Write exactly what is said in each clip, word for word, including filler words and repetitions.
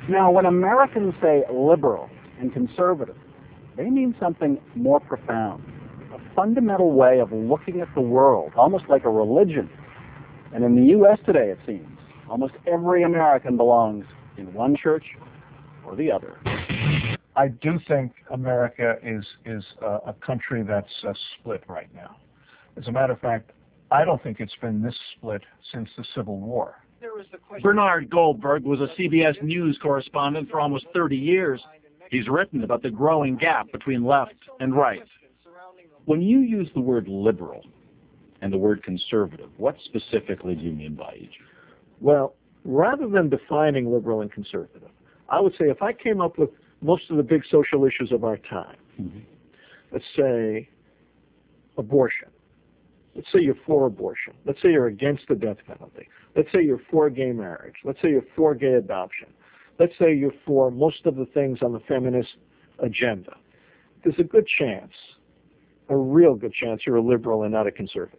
Now, when Americans say liberal and conservative, they mean something more profound, a fundamental way of looking at the world, almost like a religion. And in the U S today, it seems, almost every American belongs in one church or the other. I do think America is, is uh, a country that's uh, split right now. As a matter of fact, I don't think it's been this split since the Civil War. Bernard Goldberg was a C B S News correspondent for almost thirty years. He's written about the growing gap between left and right. When you use the word liberal and the word conservative, what specifically do you mean by each? Well, rather than defining liberal and conservative, I would say if I came up with most of the big social issues of our time, mm-hmm. let's say abortion. Let's say you're for abortion. Let's say you're against the death penalty. Let's say you're for gay marriage. Let's say you're for gay adoption. Let's say you're for most of the things on the feminist agenda. There's a good chance, a real good chance, you're a liberal and not a conservative.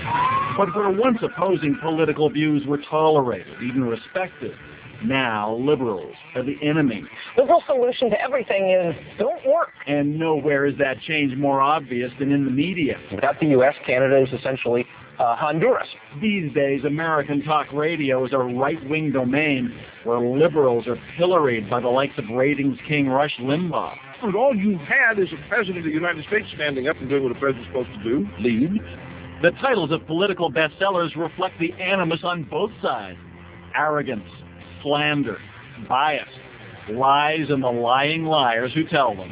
But where once opposing political views were tolerated, even respected, now liberals are the enemy. The real solution to everything is don't work. And nowhere is that change more obvious than in the media. Without the U S, Canada is essentially uh, Honduras. These days, American talk radio is a right-wing domain where liberals are pilloried by the likes of ratings king Rush Limbaugh. And all you've had is a president of the United States standing up and doing what a president's supposed to do, lead. The titles of political bestsellers reflect the animus on both sides. Arrogance, slander, bias, lies, and the lying liars who tell them.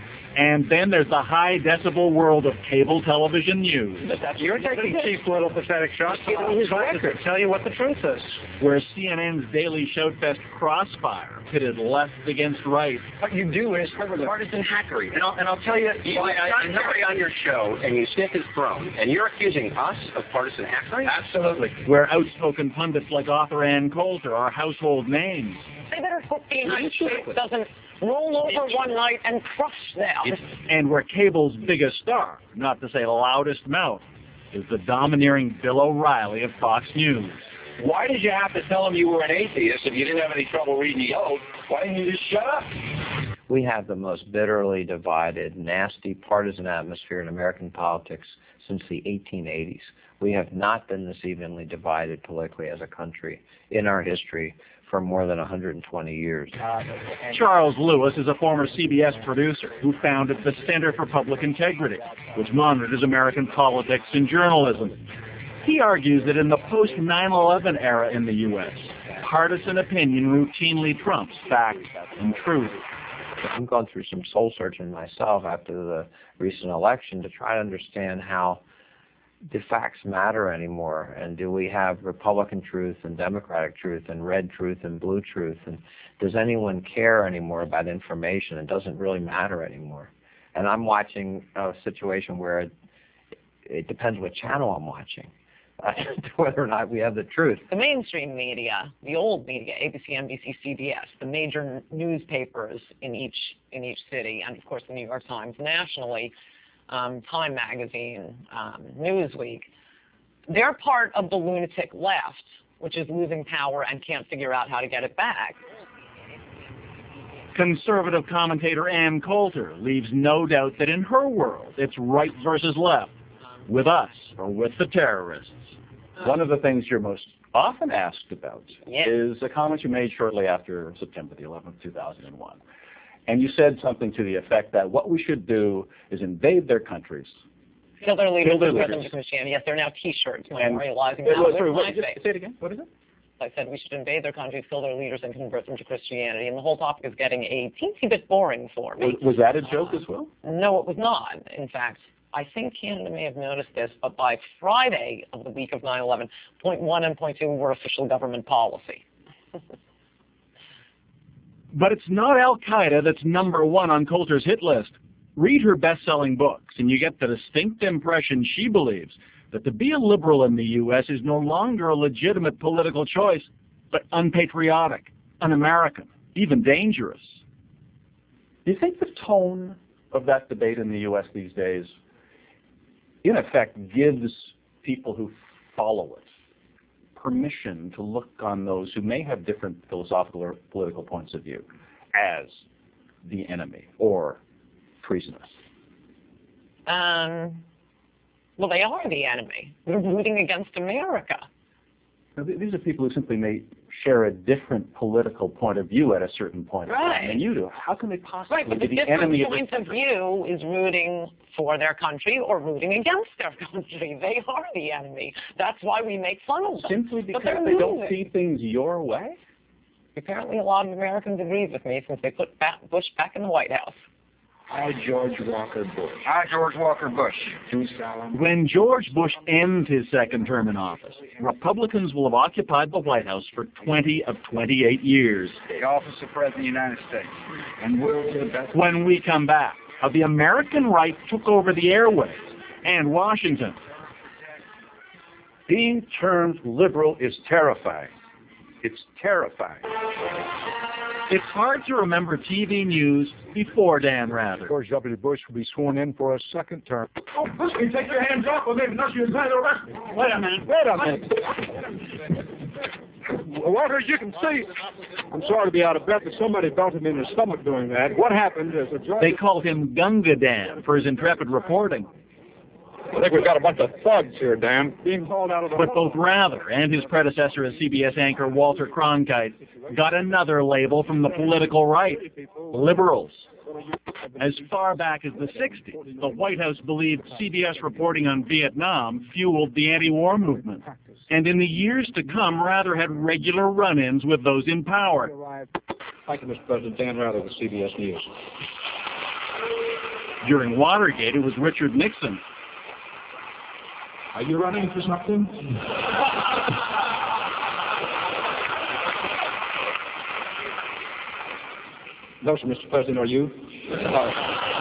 And then there's the high-decibel world of cable television news. You're taking cheap little pathetic shots on his record. Tell you what the truth is. Where C N N's daily showfest Crossfire pitted left against right. What you do is partisan hackery. And I'll, and I'll tell you, you I, I, I'm somebody on your show, and you sniff his throne, and you're accusing us of partisan hackery? Absolutely. Where outspoken pundits like author Ann Coulter are household names. They better hope the United States doesn't roll over one night and crush them. And where cable's biggest star, not to say loudest mouth, is the domineering Bill O'Reilly of Fox News. Why did you have to tell him you were an atheist if you didn't have any trouble reading the oath? Why didn't you just shut up? We have the most bitterly divided, nasty, partisan atmosphere in American politics since the eighteen eighties. We have not been this evenly divided politically as a country in our history for more than one hundred twenty years. Charles Lewis is a former C B S producer who founded the Center for Public Integrity, which monitors American politics and journalism. He argues that in the post nine eleven era in the U S, partisan opinion routinely trumps fact and truth. I've gone through some soul searching myself after the recent election to try to understand how do facts matter anymore, and do we have Republican truth and Democratic truth and red truth and blue truth, and does anyone care anymore about information? It doesn't really matter anymore. And I'm watching a situation where it, it depends what channel I'm watching, uh, whether or not we have the truth. The mainstream media, the old media, A B C, N B C, C B S, the major newspapers in each in each city, and of course the New York Times nationally, Um, Time Magazine, um, Newsweek, they're part of the lunatic left, which is losing power and can't figure out how to get it back. Conservative commentator Ann Coulter leaves no doubt that in her world, it's right versus left, with us or with the terrorists. One of the things you're most often asked about yeah. is a comment you made shortly after September the eleventh, two thousand one. And you said something to the effect that what we should do is invade their countries. Kill their leaders Kill their and convert them leaders. to Christianity. Yes, they're now T-shirts And- memorializing It that. was- with sorry, what- my just face. say it again. What is it? I said we should invade their countries, kill their leaders, and convert them to Christianity. And the whole topic is getting a teensy bit boring for me. Was, was that a joke as well? No, it was not. In fact, I think Canada may have noticed this, but by Friday of the week of nine eleven, point one and point two were official government policy. But it's not Al-Qaeda that's number one on Coulter's hit list. Read her best-selling books, and you get the distinct impression she believes that to be a liberal in the U S is no longer a legitimate political choice, but unpatriotic, un-American, even dangerous. Do you think the tone of that debate in the U S these days, in effect, gives people who follow it permission to look on those who may have different philosophical or political points of view as the enemy or treasonous? Um, well, they are the enemy. They're rooting against America. Now, th- these are people who simply may share a different political point of view at a certain point Right. in time than you do. How can they possibly Right, but be the the different enemy of point of view is rooting for their country or rooting against their country. They are the enemy. That's why we make fun of them. simply But because they're they don't moving. see things your way? Apparently, a lot of Americans agree with me since they put back Bush back in the White House. I, George Walker Bush. I, George Walker Bush. Do solemn. When George Bush ends his second term in office, Republicans will have occupied the White House for twenty of twenty-eight years. The office of President of the United States. And will to the best. When we come back, how the American right took over the airwaves and Washington. Being termed liberal is terrifying. It's terrifying. It's hard to remember T V news before Dan Rather. George W. Bush will be sworn in for a second term. Oh, listen, take your hands off of me, unless you're trying to arrest me. Wait a minute. Wait a minute. Walter, as you can see, I'm sorry to be out of breath, but somebody belted me in the stomach doing that. What happened is a judge... They called him Gunga Dan for his intrepid reporting. I think we've got a bunch of thugs here, Dan, being hauled out of the... But both Rather and his predecessor as C B S anchor Walter Cronkite got another label from the political right, liberals. As far back as the sixties, the White House believed C B S reporting on Vietnam fueled the anti-war movement. And in the years to come, Rather had regular run-ins with those in power. Thank you, Mister President. Dan Rather with C B S News. During Watergate, it was Richard Nixon. Are you running for something? No, sir, Mister President, are you? Uh,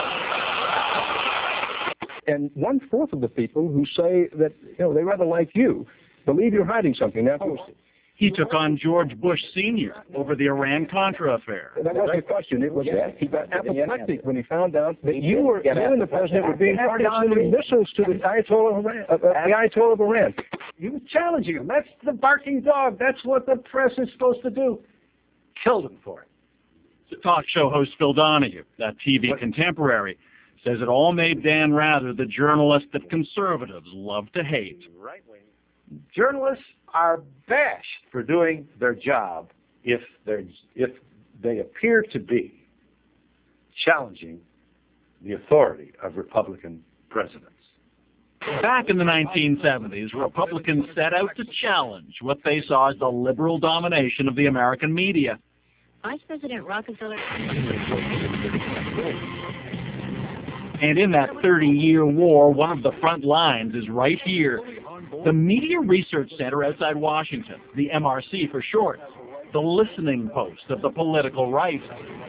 and one-fourth of the people who say that, you know, they rather like you, believe you're hiding something. Now, He took on George Bush Senior over the Iran-Contra affair. that wasn't the question. It was that he got apoplectic when he found out that you were, you and the president were being part of sending missiles to the Ayatollah of Iran. Uh, uh, the Ayatollah of Iran. You were challenging him. That's the barking dog. That's what the press is supposed to do. Killed him for it. Talk show host Phil Donahue, that T V contemporary, says it all made Dan Rather the journalist that conservatives love to hate. Journalists are bashed. For doing their job if they're if they appear to be challenging the authority of Republican presidents. Back in the nineteen seventies, Republicans set out to challenge what they saw as the liberal domination of the American media. Vice President Rockefeller. And in that thirty-year war, one of the front lines is right here. The Media Research Center outside Washington, the M R C for short, the listening post of the political right.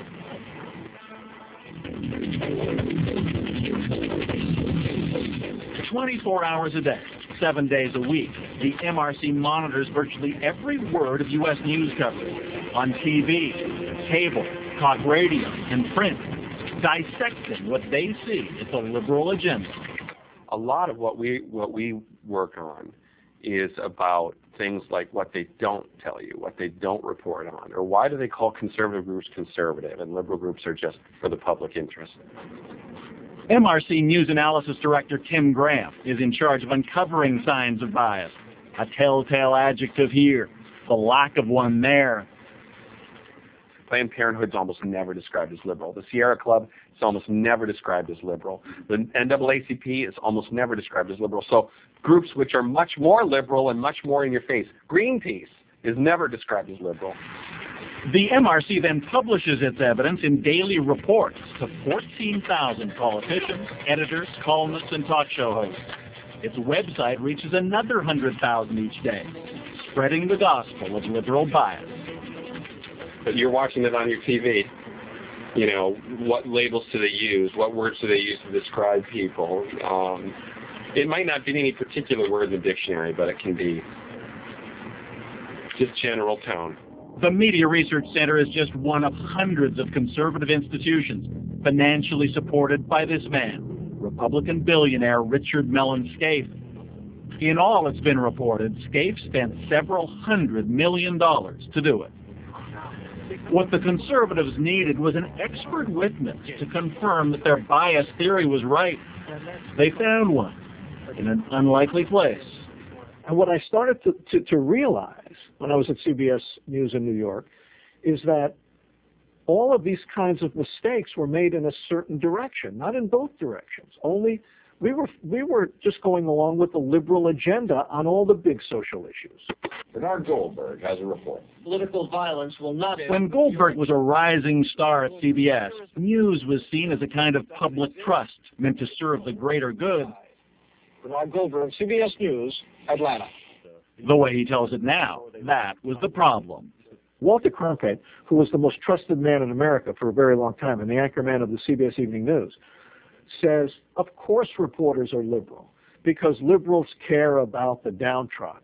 twenty-four hours a day, seven days a week, the M R C monitors virtually every word of U S news coverage on T V, cable, talk radio, and print, dissecting what they see as the liberal agenda. A lot of what we what we work on is about things like what they don't tell you, what they don't report on, or why do they call conservative groups conservative and liberal groups are just for the public interest. M R C News Analysis Director Tim Graham is in charge of uncovering signs of bias. A telltale adjective here, the lack of one there. Planned Parenthood is almost never described as liberal. The Sierra Club is almost never described as liberal. The N double A C P is almost never described as liberal. So groups which are much more liberal and much more in your face. Greenpeace is never described as liberal. The M R C then publishes its evidence in daily reports to fourteen thousand politicians, editors, columnists, and talk show hosts. Its website reaches another one hundred thousand each day, spreading the gospel of liberal bias. But you're watching it on your T V. You know, what labels do they use? What words do they use to describe people? Um, it might not be any particular word in the dictionary, but it can be just general tone. The Media Research Center is just one of hundreds of conservative institutions financially supported by this man, Republican billionaire Richard Mellon Scaife. In all, it's been reported, Scaife spent several hundred million dollars to do it. What the conservatives needed was an expert witness to confirm that their bias theory was right. They found one in an unlikely place. And what I started to, to, to realize when I was at C B S News in New York is that all of these kinds of mistakes were made in a certain direction, not in both directions. Only we were we were just going along with the liberal agenda on all the big social issues. Bernard Goldberg has a report. Political violence will not end. When Goldberg was a rising star at C B S, news was seen as a kind of public trust meant to serve the greater good. Bernard Goldberg, C B S News, Atlanta. The way he tells it now, that was the problem. Walter Cronkite, who was the most trusted man in America for a very long time and the anchorman of the C B S Evening News, says, of course reporters are liberal because liberals care about the downtrodden.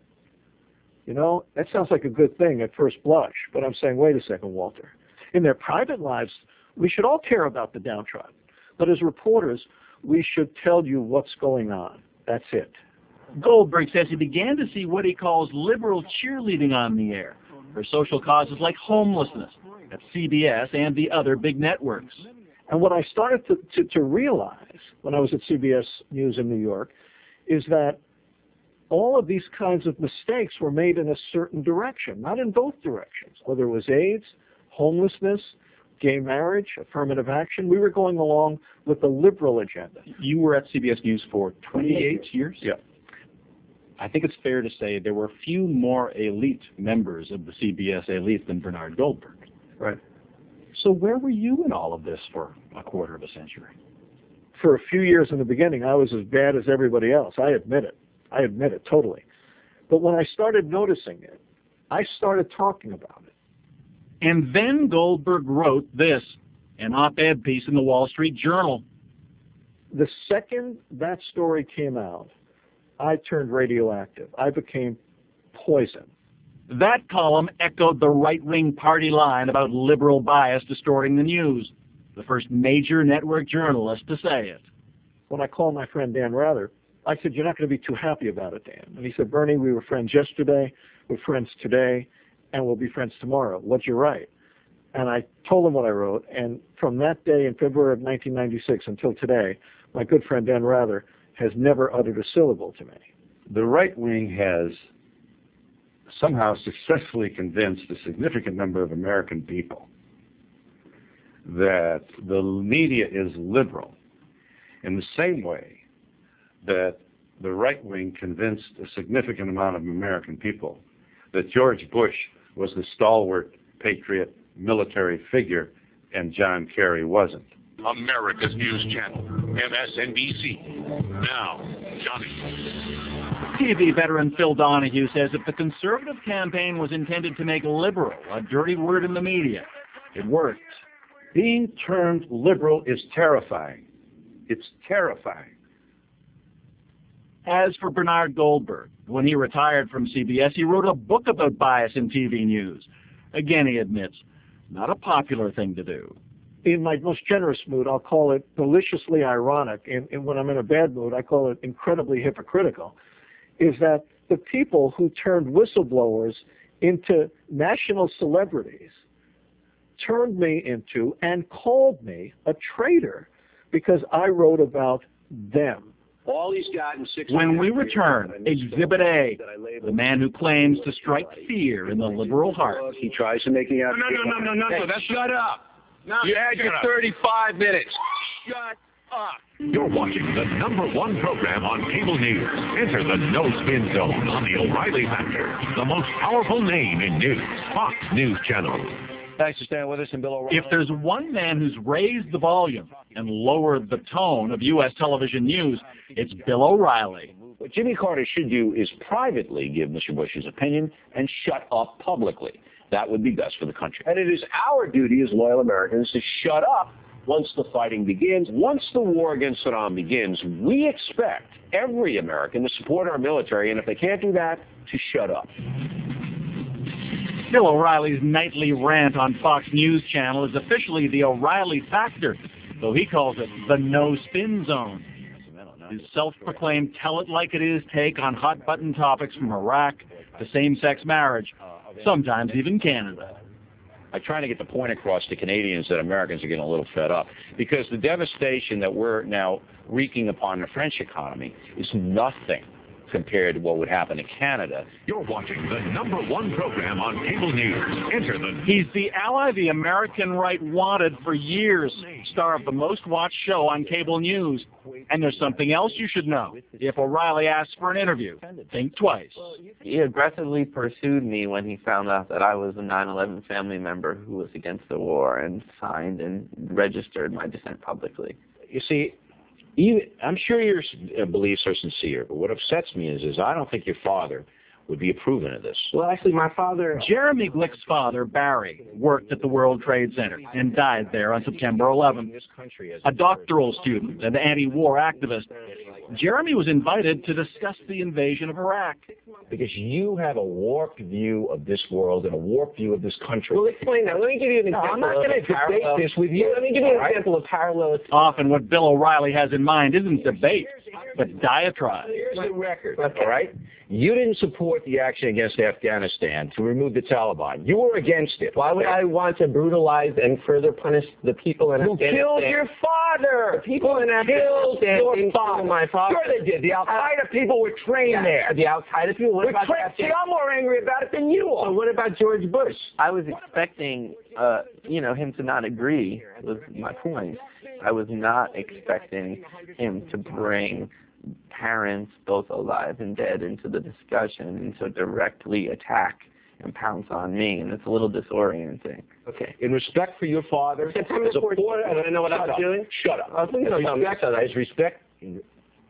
You know, that sounds like a good thing at first blush, but I'm saying, wait a second, Walter. In their private lives, we should all care about the downtrodden. But as reporters, we should tell you what's going on. That's it. Goldberg says he began to see what he calls liberal cheerleading on the air for social causes like homelessness at C B S and the other big networks. And what I started to, to, to realize when I was at C B S News in New York is that all of these kinds of mistakes were made in a certain direction, not in both directions. Whether it was AIDS, homelessness, gay marriage, affirmative action, we were going along with the liberal agenda. You were at C B S News for twenty-eight years? Yeah. I think it's fair to say there were few more elite members of the C B S elite than Bernard Goldberg. Right. So where were you in all of this for a quarter of a century? For a few years in the beginning, I was as bad as everybody else. I admit it. I admit it totally. But when I started noticing it, I started talking about it. And then Goldberg wrote this, an op-ed piece in the Wall Street Journal. The second that story came out, I turned radioactive. I became poison. That column echoed the right-wing party line about liberal bias distorting the news. The first major network journalist to say it. When I called my friend Dan Rather, I said, you're not going to be too happy about it, Dan. And he said, Bernie, we were friends yesterday, we're friends today, and we'll be friends tomorrow. What'd you write? And I told him what I wrote, and from that day in February of nineteen ninety-six until today, my good friend Dan Rather has never uttered a syllable to me. The right wing has somehow successfully convinced a significant number of American people that the media is liberal in the same way that the right wing convinced a significant amount of American people that George Bush was the stalwart, patriot, military figure and John Kerry wasn't. America's News Channel, M S N B C. Now, Johnny. T V veteran Phil Donahue says if the conservative campaign was intended to make liberal a dirty word in the media, it worked. Being termed liberal is terrifying. It's terrifying. As for Bernard Goldberg, when he retired from C B S, he wrote a book about bias in T V news. Again, he admits, not a popular thing to do. In my most generous mood, I'll call it deliciously ironic, and, and when I'm in a bad mood, I call it incredibly hypocritical, is that the people who turned whistleblowers into national celebrities turned me into and called me a traitor because I wrote about them. All he's got in six When we return, Exhibit A, the man who claims to strike fear in the liberal heart. He tries to make me out. No, no, no, no, no, no. That's shut up. No, you had your thirty-five minutes. Shut up. You're watching the number one program on cable news. Enter the No Spin Zone on the O'Reilly Factor, the most powerful name in news. Fox News Channel. Thanks for staying with us, and Bill O'Reilly. If there's one man who's raised the volume and lowered the tone of U S television news, it's Bill O'Reilly. What Jimmy Carter should do is privately give Mister Bush his opinion and shut up publicly. That would be best for the country. And it is our duty as loyal Americans to shut up once the fighting begins. Once the war against Saddam begins, we expect every American to support our military, and if they can't do that, to shut up. Bill O'Reilly's nightly rant on Fox News Channel is officially the O'Reilly Factor, though he calls it the No Spin Zone. his self-proclaimed tell-it-like-it-is take on hot-button topics from Iraq to same-sex marriage, sometimes even Canada. I'm trying to get the point across to Canadians that Americans are getting a little fed up, because the devastation that we're now wreaking upon the French economy is nothing compared to what would happen in Canada. You're watching the number one program on cable news. Enter the... He's the ally the American right wanted for years, star of the most-watched show on cable news. And there's something else you should know. If O'Reilly asks for an interview, think twice. He aggressively pursued me when he found out that I was a nine eleven family member who was against the war, and signed and registered my dissent publicly. You see, You, I'm sure your uh, beliefs are sincere, but what upsets me is, is I don't think your father would be approving of this. Well, actually, my father... Jeremy Glick's father, Barry, worked at the World Trade Center and died there on September eleventh. A doctoral student and anti-war activist, Jeremy was invited to discuss the invasion of Iraq. Because you have a warped view of this world and a warped view of this country. Well, explain that. Let me give you an no, example. I'm not going to debate this with you. Let me give you an example of parallel. Often what Bill O'Reilly has in mind isn't debate, but diatribe. Here's the record, all right? You didn't support the action against Afghanistan to remove the Taliban. You were against it. Why would I want to brutalize and further punish the people in Who Afghanistan? killed your father? The people in killed Afghanistan your didn't father. kill my father. Sure they did. The Al-Qaeda people were trained yeah, there. The Al-Qaeda people. What We're about trained. the See, I'm more angry about it than you are. So what about George Bush? I was expecting, uh, you know, him to not agree. Was my point. I was not expecting him to bring parents, both alive and dead, into the discussion and to directly attack and pounce on me, and it's a little disorienting. Okay. In respect for your father, September as a poor, I don't know what I was up. doing. Shut up. I was thinking in about respect, as respect, in,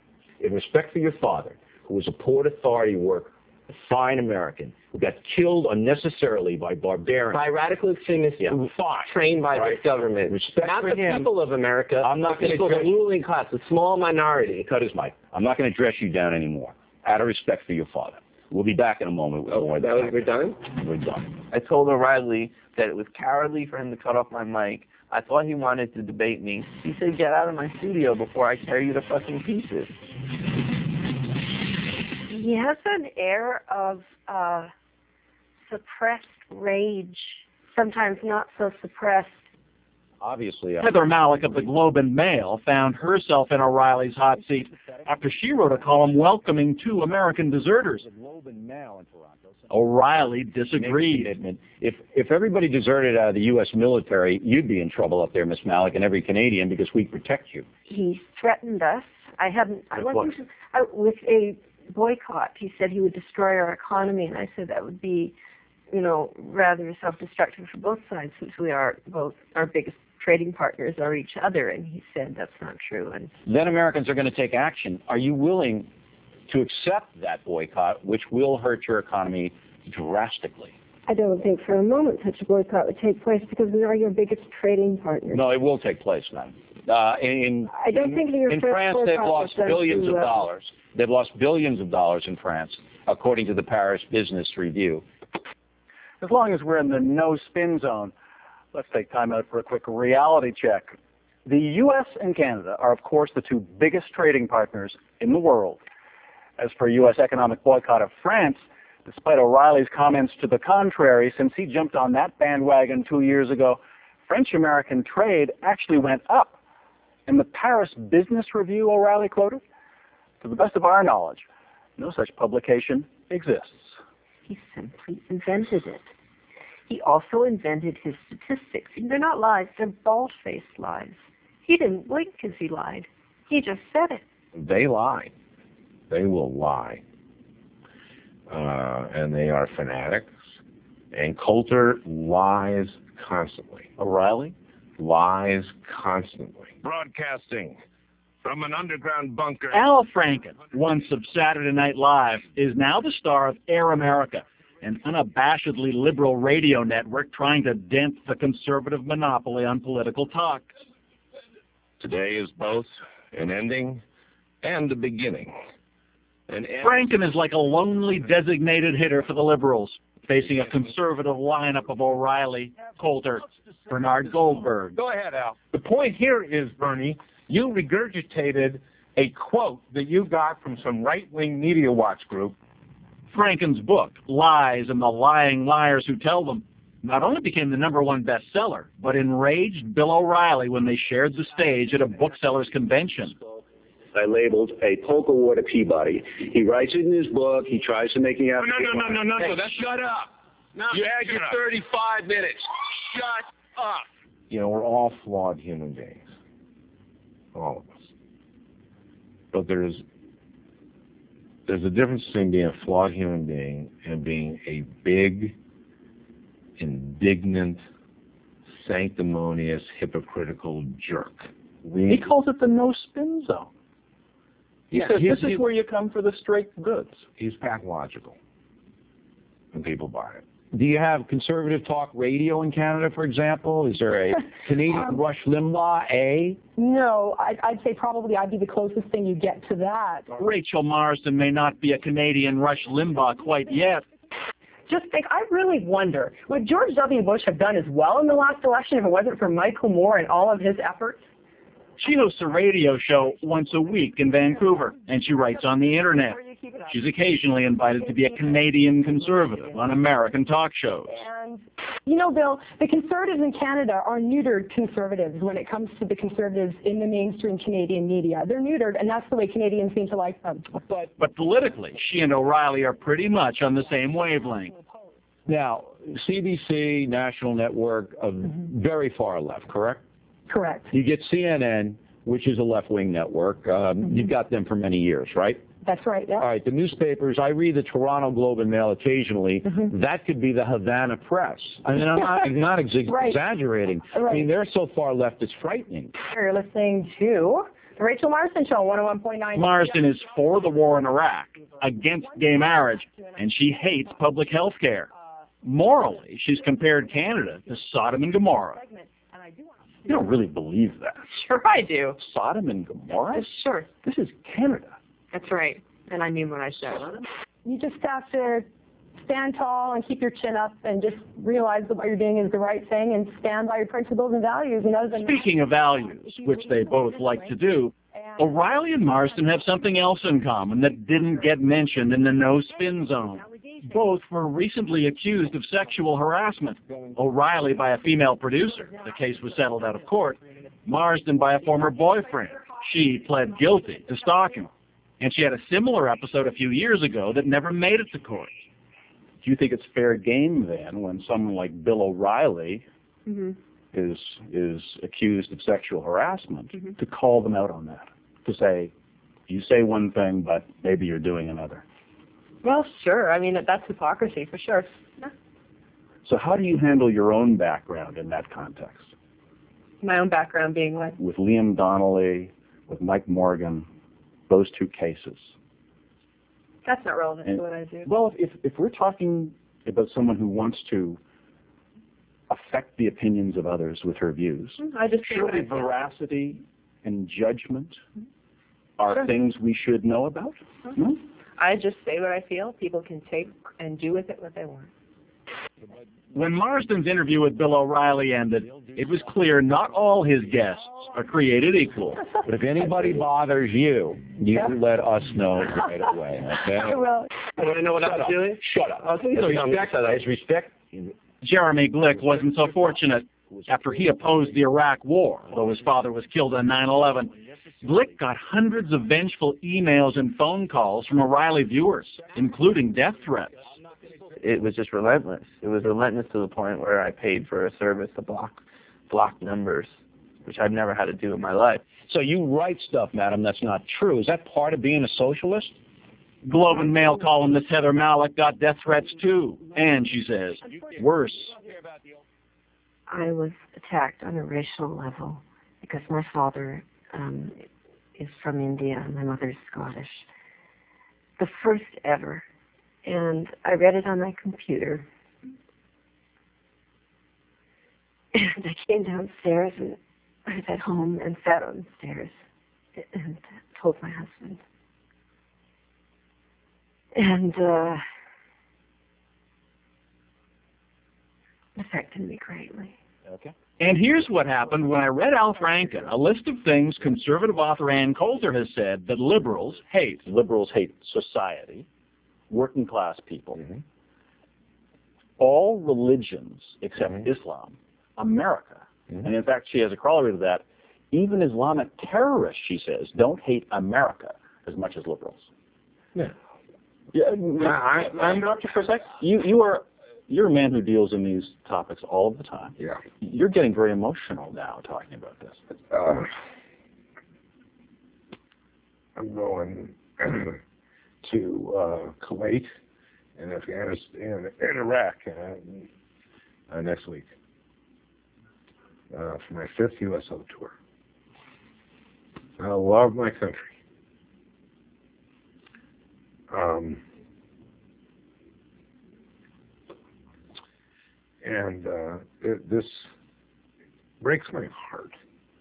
in respect for your father, who was a Port Authority worker, a fine American, who got killed unnecessarily by barbarians. By radical extremists yeah. who fine. trained by right. this government. Respect Not for the him. people of America. I'm not the going people, to the ruling class, the small minority. Cut his mic. I'm not going to dress you down anymore. Out of respect for your father. We'll be back in a moment with oh, more. That was, we're done? We're done. I told O'Reilly that it was cowardly for him to cut off my mic. I thought he wanted to debate me. He said, get out of my studio before I tear you to fucking pieces. He has an air of uh, suppressed rage, sometimes not so suppressed. Obviously, uh, Heather Malik of the Globe and Mail found herself in O'Reilly's hot seat after she wrote a column welcoming two American deserters. O'Reilly disagreed. If if everybody deserted out of the U S military, you'd be in trouble up there, Miss Malik, and every Canadian, because we protect you. He threatened us. I hadn't. I With wasn't I, with a boycott. He said he would destroy our economy, and I said that would be, you know, rather self-destructive for both sides, since we are both our biggest trading partners are each other. And he said that's not true. And then Americans are going to take action. Are you willing to accept that boycott, which will hurt your economy drastically? I don't think for a moment such a boycott would take place, because we are your biggest trading partners. No, it will take place, ma'am. Uh, in I don't think your in first France, they've boycott lost was done billions to, of uh, dollars. They've lost billions of dollars in France, according to the Paris Business Review. As long as we're in the no-spin zone, let's take time out for a quick reality check. The U S and Canada are, of course, the two biggest trading partners in the world. As for U S economic boycott of France, despite O'Reilly's comments to the contrary, since he jumped on that bandwagon two years ago, French-American trade actually went up. In the Paris Business Review O'Reilly quoted, to the best of our knowledge, no such publication exists. He simply invented it. He also invented his statistics. They're not lies, they're bald-faced lies. He didn't blink as he lied. He just said it. They lie. They will lie. Uh, and they are fanatics. And Coulter lies constantly. O'Reilly? Lies constantly. Broadcasting from an underground bunker. Al Franken, once of Saturday Night Live, is now the star of Air America, an unabashedly liberal radio network trying to dent the conservative monopoly on political talk. Today is both an ending and a beginning. An end. Franken is like a lonely designated hitter for the liberals, facing a conservative lineup of O'Reilly, Coulter, Bernard Goldberg. Go ahead, Al. The point here is, Bernie, you regurgitated a quote that you got from some right-wing media watch group. Franken's book, Lies and the Lying Liars Who Tell Them, not only became the number one bestseller, but enraged Bill O'Reilly when they shared the stage at a booksellers convention. I labeled a polka war to Peabody. He writes it in his book. He tries to make me out. No, no, no, no, no, no. That's shut up. No, you had your thirty-five minutes. Shut up. You know, we're all flawed human beings. All of us. But there's there's a difference between being a flawed human being and being a big, indignant, sanctimonious, hypocritical jerk. We, He calls it the no-spin zone. He Yeah, says he's- this is he's- where you come for the straight goods. He's pathological. And people buy it. Do you have conservative talk radio in Canada, for example? Is there a Canadian Rush Limbaugh, A? No, I'd, I'd say probably I'd be the closest thing you get to that. Rachel Marsden may not be a Canadian Rush Limbaugh quite yet. Just think, I really wonder, would George W. Bush have done as well in the last election if it wasn't for Michael Moore and all of his efforts? She hosts a radio show once a week in Vancouver, and she writes on the internet. She's occasionally invited to be a Canadian conservative on American talk shows. And, you know, Bill, the conservatives in Canada are neutered conservatives when it comes to the conservatives in the mainstream Canadian media. They're neutered, and that's the way Canadians seem to like them. But, but politically, she and O'Reilly are pretty much on the same wavelength. Now, C B C, National Network, uh, very far left, correct? Correct. You get C N N, which is a left-wing network. Um, Mm-hmm. You've got them for many years, right? That's right, yeah. All right, the newspapers, I read the Toronto Globe and Mail occasionally. Mm-hmm. That could be the Havana Press. I mean, I'm not, I'm not ex- Right. exaggerating. Right. I mean, they're so far left, it's frightening. You're listening to the Rachel Marsden Show, one oh one point nine. Marsden is for the war in Iraq, against gay marriage, and she hates public health care. Morally, she's compared Canada to Sodom and Gomorrah. You don't really believe that. Sure I do. Sodom and Gomorrah? Sure. This is Canada. That's right. And I mean what I said. You just have to stand tall and keep your chin up and just realize that what you're doing is the right thing and stand by your principles and values. And other than Speaking of values, which they both like to do, O'Reilly and Marsden have something else in common that didn't get mentioned in the no-spin zone. Both were recently accused of sexual harassment. O'Reilly by a female producer. The case was settled out of court. Marsden by a former boyfriend. She pled guilty to stalking. And she had a similar episode a few years ago that never made it to court. Do you think it's fair game then when someone like Bill O'Reilly Mm-hmm. is is accused of sexual harassment Mm-hmm. to call them out on that? To say, you say one thing, but maybe you're doing another. Well, sure. I mean, that's hypocrisy for sure. Yeah. So how do you handle your own background in that context? My own background being what? With Liam Donnelly, with Mike Morgan, those two cases. That's not relevant And- to what I do. Well, if, if we're talking about someone who wants to affect the opinions of others with her views, I just say what surely I feel. veracity and judgment are Sure. things we should know about. No? I just say what I feel. People can take and do with it what they want. When Marsden's interview with Bill O'Reilly ended, it was clear not all his guests are created equal. But if anybody bothers you, you let us know right away, okay? I will. I want to know what Shut I'm up. doing? Shut up. Okay, It's so respect. It's respect. Jeremy Glick wasn't so fortunate. After he opposed the Iraq War, though his father was killed on nine eleven, Glick got hundreds of vengeful emails and phone calls from O'Reilly viewers, including death threats. It was just relentless. It was relentless to the point where I paid for a service to block block numbers, which I've never had to do in my life. So you write stuff, madam, that's not true. Is that part of being a socialist? Globe and Mail columnist Heather Malik got death threats too, and she says, worse. I was attacked on a racial level because my father um, is from India and my mother's Scottish. The first ever. And I read it on my computer. And I came downstairs and I was at home and sat on the stairs and told my husband. And uh, it affected me greatly. Okay. And here's what happened when I read Al Franken, a list of things conservative author Ann Coulter has said that liberals hate. Liberals hate society, working class people, Mm-hmm. all religions except Mm-hmm. Islam, America. Mm-hmm. And in fact, she has a corollary to that. Even Islamic terrorists, she says, don't hate America as much as liberals. Yeah. Yeah, I, I, I'm interrupt you for a sec. You, you are, you're a man who deals in these topics all of the time. Yeah. You're getting very emotional now talking about this. Uh, I'm going to uh, Kuwait and Afghanistan and Iraq uh, uh, next week uh, for my fifth U S O tour. I love my country. Um, and uh, it, this breaks my heart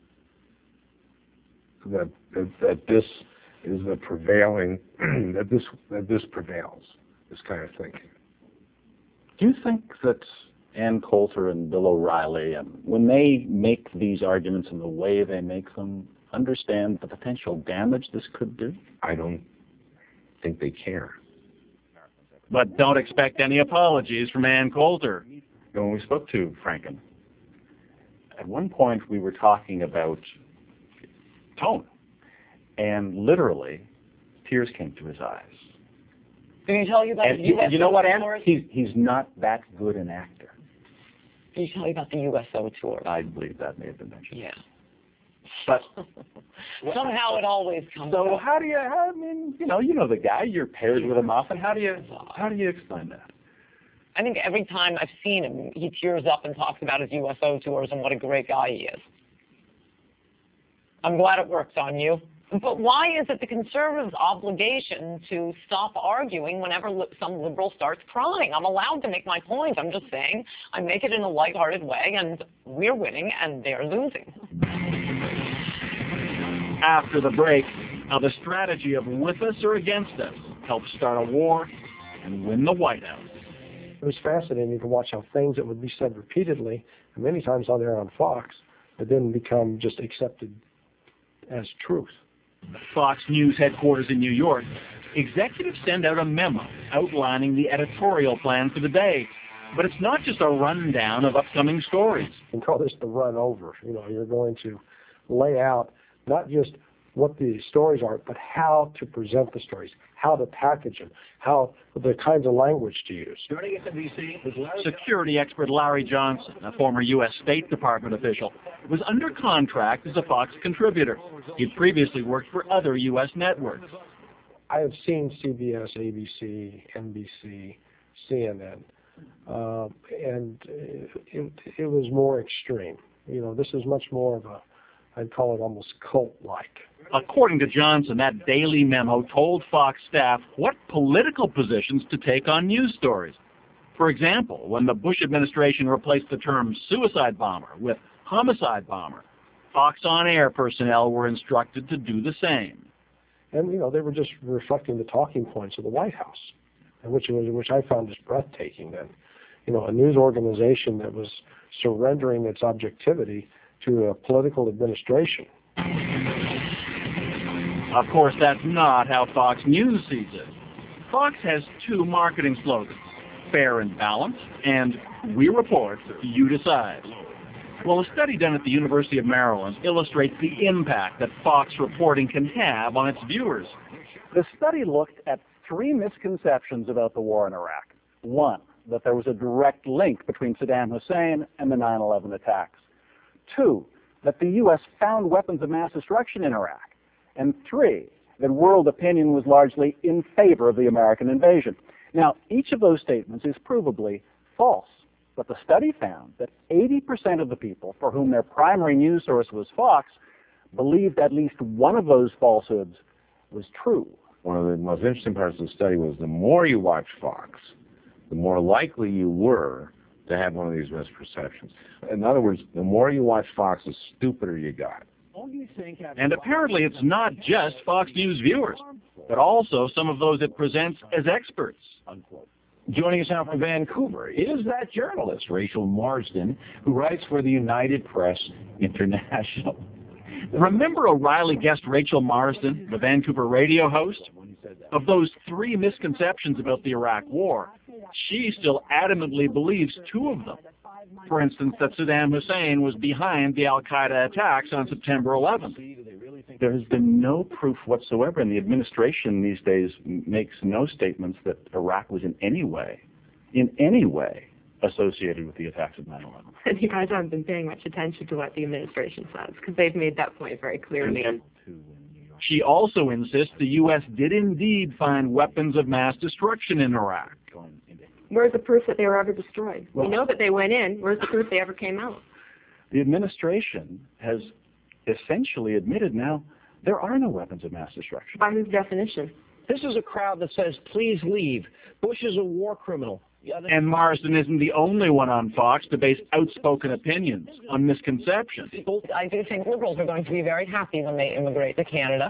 that, that that this is the prevailing that this that this prevails, this kind of thinking. Do you think that Ann Coulter and Bill O'Reilly, and when they make these arguments in the way they make them, understand the potential damage this could do? I don't think they care. But don't expect any apologies from Ann Coulter. When we spoke to Franken, at one point we were talking about tone, and literally tears came to his eyes. Did he tell you about And the you, U S O you know what, Ann? tours? He's, he's not that good an actor. Did he tell you about the U S O tour? I believe that may have been mentioned. Yeah. But somehow it always comes So up. how do you, how, I mean, you know, you know the guy, you're paired with him often. How do you, how do you explain that? I think every time I've seen him, he tears up and talks about his U S O tours and what a great guy he is. I'm glad it works on you. But why is it the conservatives' obligation to stop arguing whenever li- some liberal starts crying? I'm allowed to make my point. I'm just saying I make it in a lighthearted way, and we're winning and they're losing. After the break, how the strategy of with us or against us helped start a war and win the White House. It was fascinating to watch how things that would be said repeatedly, and many times on there on Fox, but then become just accepted as truth. At Fox News headquarters in New York, executives send out a memo outlining the editorial plan for the day. But it's not just a rundown of upcoming stories. You can call this the run over. You know, you're going to lay out not just what the stories are, but how to present the stories, how to package them, how the kinds of language to use. Joining us in D C is security expert Larry Johnson, a former U S State Department official, was under contract as a Fox contributor. He'd previously worked for other U S networks. I have seen C B S, A B C, N B C, C N N, uh, and it, it was more extreme. You know, this is much more of a, I'd call it almost cult-like. According to Johnson, that daily memo told Fox staff what political positions to take on news stories. For example, when the Bush administration replaced the term suicide bomber with homicide bomber, Fox on-air personnel were instructed to do the same. And, you know, they were just reflecting the talking points of the White House, and which was, which I found just breathtaking. That, you know, a news organization that was surrendering its objectivity to a political administration. Of course, that's not how Fox News sees it. Fox has two marketing slogans, fair and balanced, and we report, you decide. Well, a study done at the University of Maryland illustrates the impact that Fox reporting can have on its viewers. The study looked at three misconceptions about the war in Iraq. One, that there was a direct link between Saddam Hussein and the nine eleven attacks. Two, that the U S found weapons of mass destruction in Iraq. And three, that world opinion was largely in favor of the American invasion. Now, each of those statements is provably false, but the study found that eighty percent of the people for whom their primary news source was Fox believed at least one of those falsehoods was true. One of the most interesting parts of the study was the more you watched Fox, the more likely you were to have one of these misperceptions. In other words, the more you watch Fox, the stupider you got. And apparently it's not just Fox News viewers, but also some of those it presents as experts. Joining us now from Vancouver is that journalist, Rachel Marsden, who writes for the United Press International. Remember O'Reilly guest Rachel Marsden, the Vancouver radio host? Of those three misconceptions about the Iraq War, she still adamantly believes two of them. For instance, that Saddam Hussein was behind the al-Qaeda attacks on September eleventh. There has been no proof whatsoever, and the administration these days makes no statements that Iraq was in any way, in any way, associated with the attacks of nine eleven. And you guys haven't been paying much attention to what the administration says, because they've made that point very clearly. She also insists the U S did indeed find weapons of mass destruction in Iraq. Where's the proof that they were ever destroyed? Well, we know that they went in. Where's the proof they ever came out? The administration has essentially admitted now there are no weapons of mass destruction. By whose definition? This is a crowd that says, please leave. Bush is a war criminal. And Marsden isn't the only one on Fox to base outspoken opinions on misconceptions. I do think liberals are going to be very happy when they immigrate to Canada.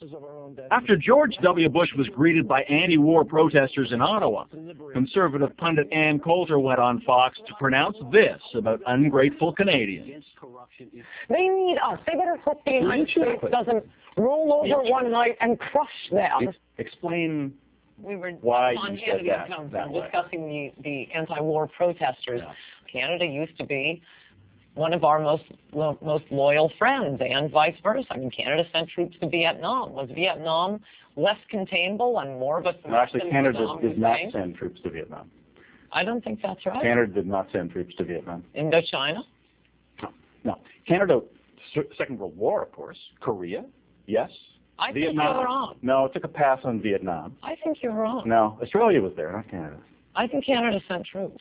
After George W. Bush was greeted by anti-war protesters in Ottawa, conservative pundit Ann Coulter went on Fox to pronounce this about ungrateful Canadians. They need us. They better hope the United States doesn't roll over one night and crush them. Explain We were why on you said Canada that, Council that way. discussing the, the anti-war protesters. Yeah. Canada used to be one of our most lo most loyal friends, and vice versa. I mean, Canada sent troops to Vietnam. Was Vietnam less containable and more of a threat No, actually, than Canada Saddam did not Hussein? send troops to Vietnam. I don't think that's right. Canada did not send troops to Vietnam. Indochina? No. no. Canada, Second World War, of course. Korea, yes. I Vietnam. think you're wrong. No, it took a pass on Vietnam. I think you're wrong. No, Australia was there, not Canada. I think Canada sent troops.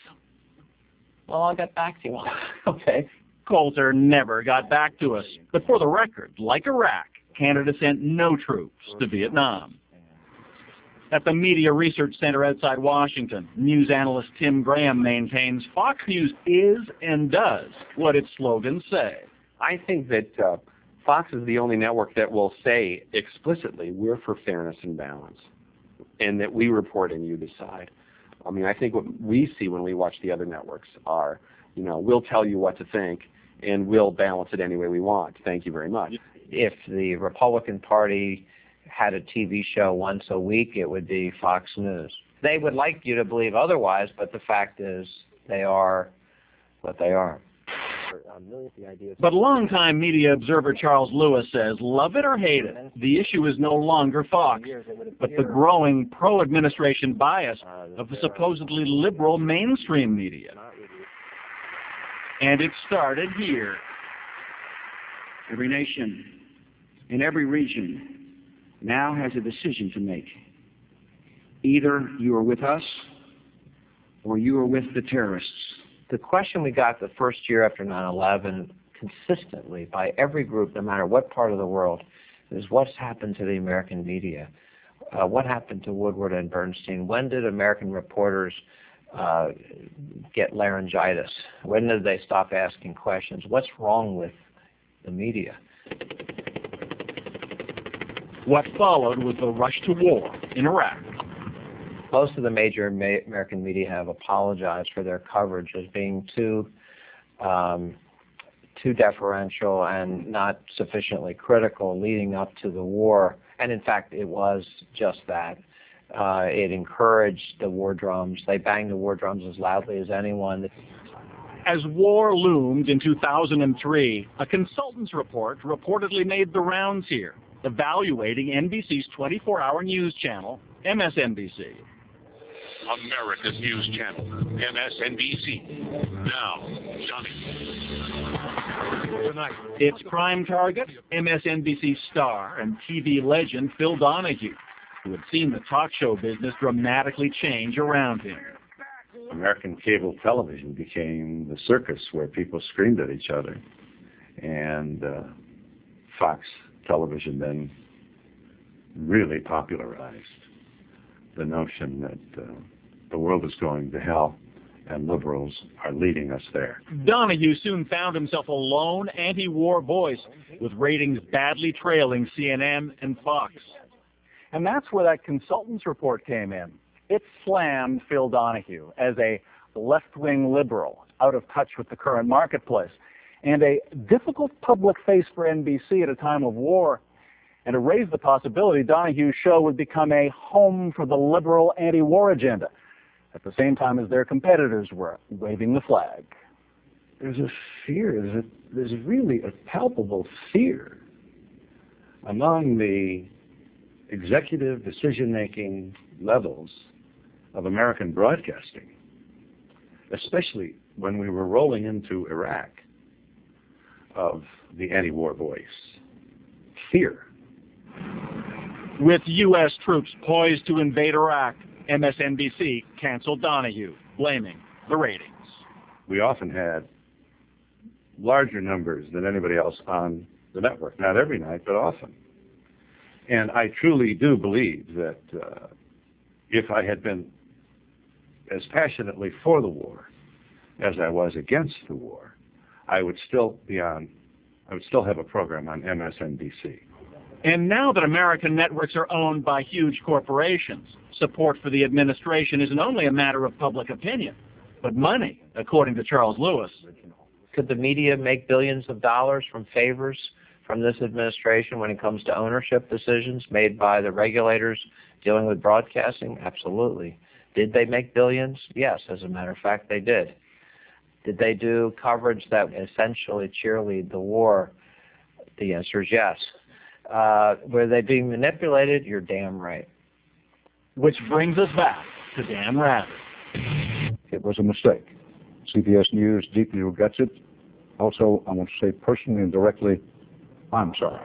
Well, I'll get back to you on that. Okay. Coulter never got back to us. But for the record, like Iraq, Canada sent no troops to Vietnam. At the Media Research Center outside Washington, news analyst Tim Graham maintains Fox News is and does what its slogans say. I think that uh, Fox is the only network that will say explicitly, we're for fairness and balance, and that we report and you decide. I mean, I think what we see when we watch the other networks are, you know, we'll tell you what to think, and we'll balance it any way we want. Thank you very much. If the Republican Party had a T V show once a week, it would be Fox News. They would like you to believe otherwise, but the fact is they are what they are. But longtime media observer Charles Lewis says, love it or hate it, the issue is no longer Fox, but the growing pro-administration bias of the supposedly liberal mainstream media. And it started here. Every nation in every region now has a decision to make. Either you are with us or you are with the terrorists. The question we got the first year after nine eleven consistently by every group, no matter what part of the world, is what's happened to the American media? Uh, what happened to Woodward and Bernstein? When did American reporters uh, get laryngitis? When did they stop asking questions? What's wrong with the media? What followed was the rush to war in Iraq. Most of the major ma American media have apologized for their coverage as being too um, too deferential and not sufficiently critical leading up to the war. And in fact, it was just that. Uh, it encouraged the war drums. They banged the war drums as loudly as anyone. As war loomed in two thousand three, a consultant's report reportedly made the rounds here, evaluating N B C's twenty-four hour news channel, M S N B C. America's news channel, M S N B C. Now, Johnny. Tonight, its prime target, M S N B C star and T V legend Phil Donahue, who had seen the talk show business dramatically change around him. American cable television became the circus where people screamed at each other. And uh, Fox television then really popularized the notion that uh, the world is going to hell and liberals are leading us there. Donahue soon found himself a lone anti-war voice with ratings badly trailing C N N and Fox. And that's where that consultant's report came in. It slammed Phil Donahue as a left-wing liberal, out of touch with the current marketplace, and a difficult public face for N B C at a time of war. And it raised the possibility Donahue's show would become a home for the liberal anti-war agenda, at the same time as their competitors were waving the flag. There's a fear, there's, a, there's really a palpable fear among the executive decision-making levels of American broadcasting, especially when we were rolling into Iraq, of the anti-war voice. Fear. With U S troops poised to invade Iraq, M S N B C canceled Donahue, blaming the ratings. We often had larger numbers than anybody else on the network. Not every night, but often. And I truly do believe that uh, if I had been as passionately for the war as I was against the war, I would still be on, I would still have a program on M S N B C. And now that American networks are owned by huge corporations, support for the administration isn't only a matter of public opinion, but money, according to Charles Lewis. Could the media make billions of dollars from favors from this administration when it comes to ownership decisions made by the regulators dealing with broadcasting? Absolutely. Did they make billions? Yes, as a matter of fact, they did. Did they do coverage that essentially cheerlead the war? The answer is yes. Uh, were they being manipulated? You're damn right. Which brings us back to Dan Rather. It was a mistake. C B S News deeply regrets it. Also, I want to say personally and directly, I'm sorry.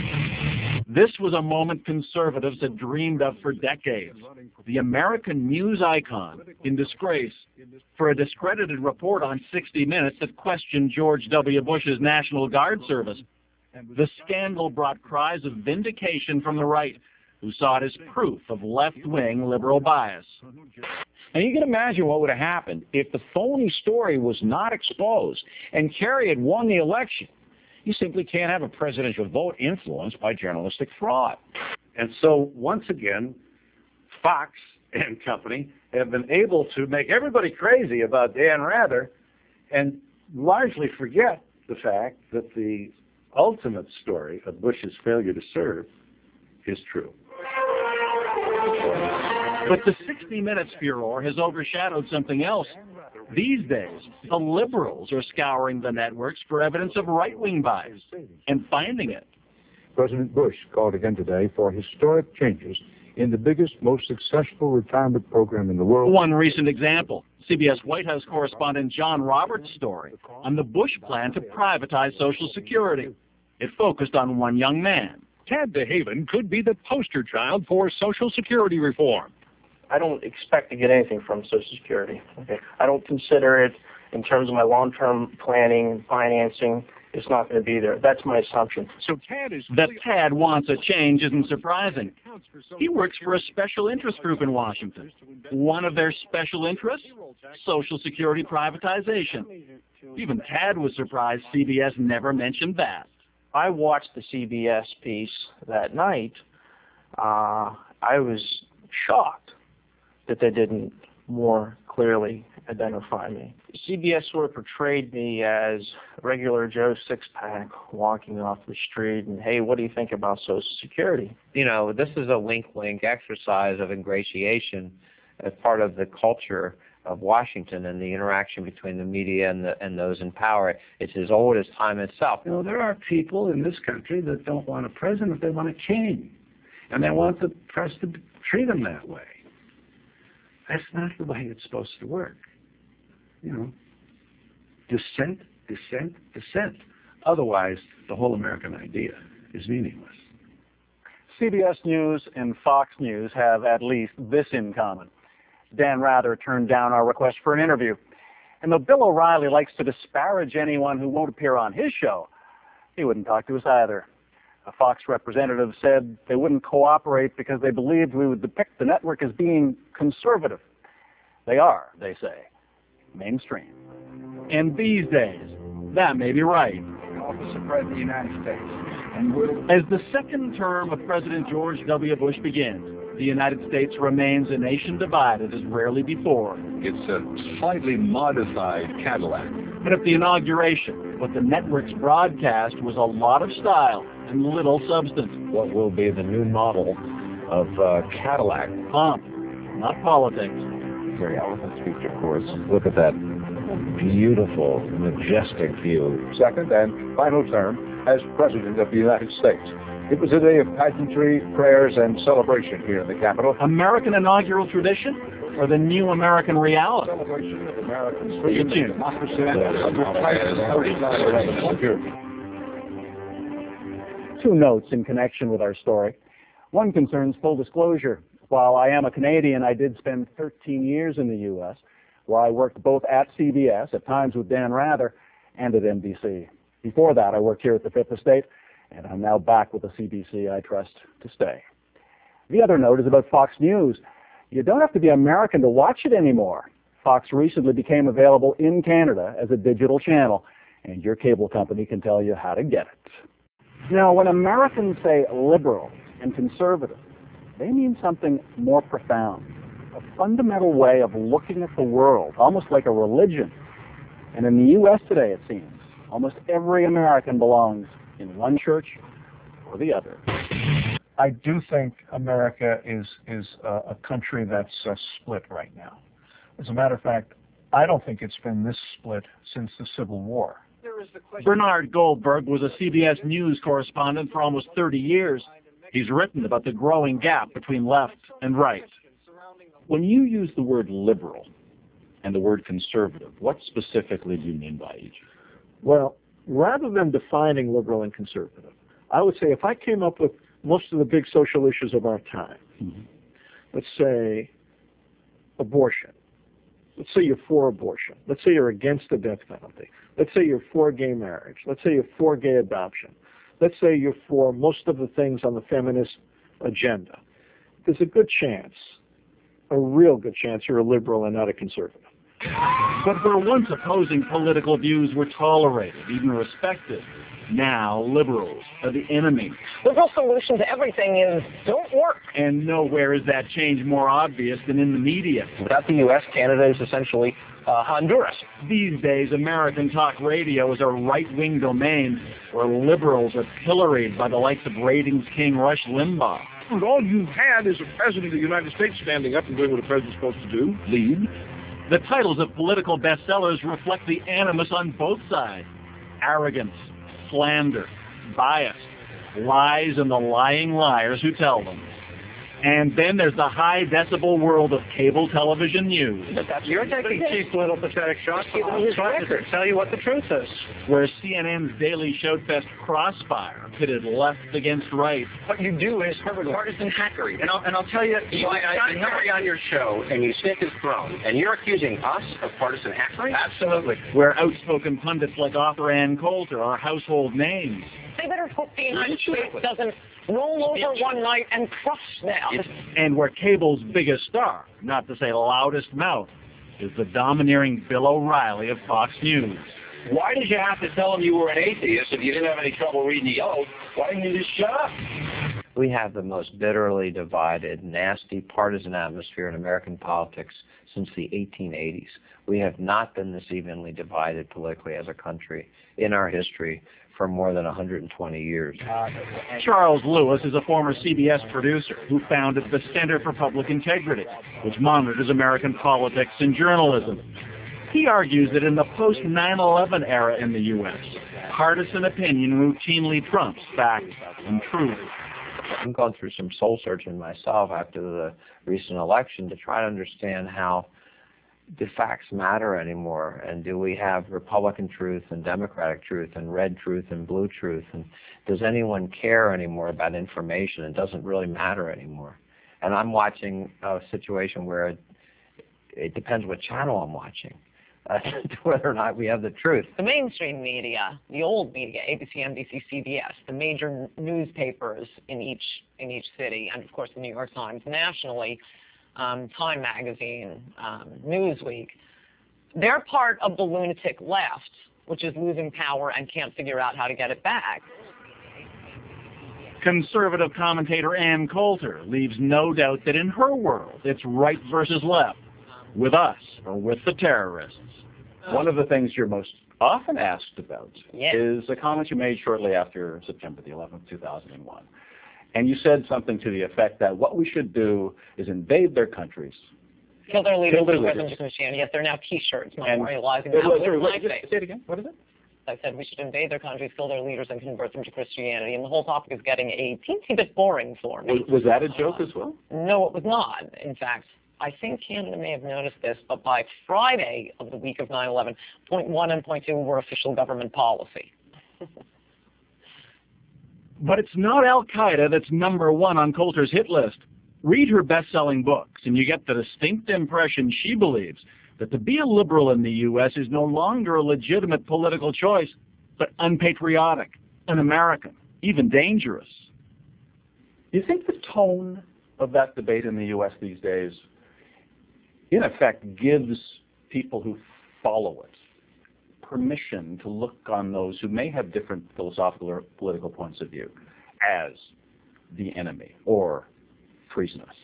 This was a moment conservatives had dreamed of for decades. The American news icon in disgrace for a discredited report on sixty minutes that questioned George W. Bush's National Guard service. The scandal brought cries of vindication from the right, who saw it as proof of left-wing liberal bias. And you can imagine what would have happened if the phony story was not exposed and Kerry had won the election. You simply can't have a presidential vote influenced by journalistic fraud. And so, once again, Fox and company have been able to make everybody crazy about Dan Rather and largely forget the fact that the ultimate story of Bush's failure to serve is true. But the sixty minutes furor has overshadowed something else. These days, the liberals are scouring the networks for evidence of right-wing bias and finding it. President Bush called again today for historic changes in the biggest, most successful retirement program in the world. One recent example, C B S White House correspondent John Roberts' story on the Bush plan to privatize Social Security. It focused on one young man. Tad DeHaven could be the poster child for Social Security reform. I don't expect to get anything from Social Security. Okay, I don't consider it, in terms of my long-term planning and financing, it's not going to be there. That's my assumption. So Tad is that Tad wants a change isn't surprising. He works for a special interest group in Washington. One of their special interests? Social Security privatization. Even Tad was surprised C B S never mentioned that. I watched the C B S piece that night. Uh, I was shocked that they didn't more clearly identify me. C B S sort of portrayed me as regular Joe Six-Pack walking off the street and, hey, what do you think about Social Security? You know, this is a wink-wink exercise of ingratiation as part of the culture of Washington and the interaction between the media and, the, and those in power. It's as old as time itself. You know, there are people in this country that don't want a president, they want a king. And they want the press to treat them that way. That's not the way it's supposed to work. You know, dissent, dissent, dissent. Otherwise, the whole American idea is meaningless. C B S News and Fox News have at least this in common. Dan Rather turned down our request for an interview. And though Bill O'Reilly likes to disparage anyone who won't appear on his show, he wouldn't talk to us either. A Fox representative said they wouldn't cooperate because they believed we would depict the network as being conservative. They are, they say, mainstream. And these days, that may be right. Office of President of the United States. And we'll... As the second term of President George W. Bush begins, the United States remains a nation divided as rarely before. It's a slightly modified Cadillac. But at the inauguration, what the networks broadcast was a lot of style and little substance. What will be the new model of uh, Cadillac? Pomp, not politics. Very elegant speech, of course. Look at that beautiful, majestic view. Second and final term as President of the United States. It was a day of pageantry, prayers, and celebration here in the Capitol. American inaugural tradition or the new American reality? Celebration of American Freedom, freedom, democracy, and Two notes in connection with our story. One concerns full disclosure. While I am a Canadian, I did spend thirteen years in the U S, where I worked both at C B S, at times with Dan Rather, and at N B C. Before that, I worked here at the Fifth Estate, and I'm now back with the C B C I trust to stay. The other note is about Fox News. You don't have to be American to watch it anymore. Fox recently became available in Canada as a digital channel, and your cable company can tell you how to get it. Now, when Americans say liberal and conservative, they mean something more profound, a fundamental way of looking at the world, almost like a religion. And in the U S today, it seems, almost every American belongs in one church or the other. I do think America is is uh, a country that's uh, split right now. As a matter of fact, I don't think it's been this split since the Civil War. Bernard Goldberg was a C B S News correspondent for almost thirty years. He's written about the growing gap between left and right. When you use the word liberal and the word conservative, what specifically do you mean by each? Well, rather than defining liberal and conservative, I would say if I came up with most of the big social issues of our time, mm-hmm. let's say abortion, let's say you're for abortion, let's say you're against the death penalty, let's say you're for gay marriage, let's say you're for gay adoption, let's say you're for most of the things on the feminist agenda, there's a good chance, a real good chance you're a liberal and not a conservative. But where once opposing political views were tolerated, even respected, now liberals are the enemy. Liberal solution to everything is don't work. And nowhere is that change more obvious than in the media. Without the U S, Canada is essentially uh, Honduras. These days, American talk radio is a right-wing domain where liberals are pilloried by the likes of ratings king Rush Limbaugh. And all you've had is a president of the United States standing up and doing what a president's supposed to do, lead. The titles of political bestsellers reflect the animus on both sides. Arrogance, slander, bias, lies, and the lying liars who tell them. And then there's the high-decibel world of cable television news. But that's You're taking cheap little pathetic shots. I'm trying to tell you what the truth is. Where C N N's Daily Showfest crossfire pitted left against right. What you do is partisan hackery. And I'll, and I'll tell you, you I, I, I hurry on your show, and you stick his throne, and you're accusing us of partisan hackery? Absolutely. Where outspoken pundits like author Ann Coulter are household names. They better hope the United States doesn't roll over one night and crush them. And where cable's biggest star, not to say loudest mouth, is the domineering Bill O'Reilly of Fox News. Why did you have to tell him you were an atheist if you didn't have any trouble reading the yellow? Why didn't you just shut up? We have the most bitterly divided, nasty, partisan atmosphere in American politics since the eighteen eighties. We have not been this evenly divided politically as a country in our history for more than one hundred twenty years. Charles Lewis is a former C B S producer who founded the Center for Public Integrity, which monitors American politics and journalism. He argues that in the post nine eleven era in the U S, partisan opinion routinely trumps fact and truth. I'm going through some soul searching myself after the recent election to try to understand how do facts matter anymore, and do we have Republican truth and Democratic truth and red truth and blue truth, and does anyone care anymore about information? It doesn't really matter anymore. And I'm watching a situation where it, it depends what channel I'm watching. Uh, whether or not we have the truth. The mainstream media, the old media, A B C, N B C, C B S, the major newspapers in each in each city, and of course the New York Times nationally, um, Time Magazine, um, Newsweek, they're part of the lunatic left, which is losing power and can't figure out how to get it back. Conservative commentator Ann Coulter leaves no doubt that in her world, it's right versus left, with us or with the terrorists. One of the things you're most often asked about yes. is a comment you made shortly after September the eleventh, two thousand one. And you said something to the effect that what we should do is invade their countries. Kill their leaders Kill their and convert them leaders. to Christianity. Yes, they're now T-shirts And- memorializing Uh, that. well, with sorry, what- blackface. say it again. What is it? I said we should invade their countries, kill their leaders, and convert them to Christianity. And the whole topic is getting a teensy bit boring for me. Was, was that a joke as well? No, it was not. In fact, I think Canada may have noticed this, but by Friday of the week of nine eleven, point one and point two were official government policy. But it's not Al-Qaeda that's number one on Coulter's hit list. Read her best-selling books, and you get the distinct impression she believes that to be a liberal in the U S is no longer a legitimate political choice, but unpatriotic, un-American, even dangerous. Do you think the tone of that debate in the U S these days, in effect, gives people who follow it permission to look on those who may have different philosophical or political points of view as the enemy or treasonous?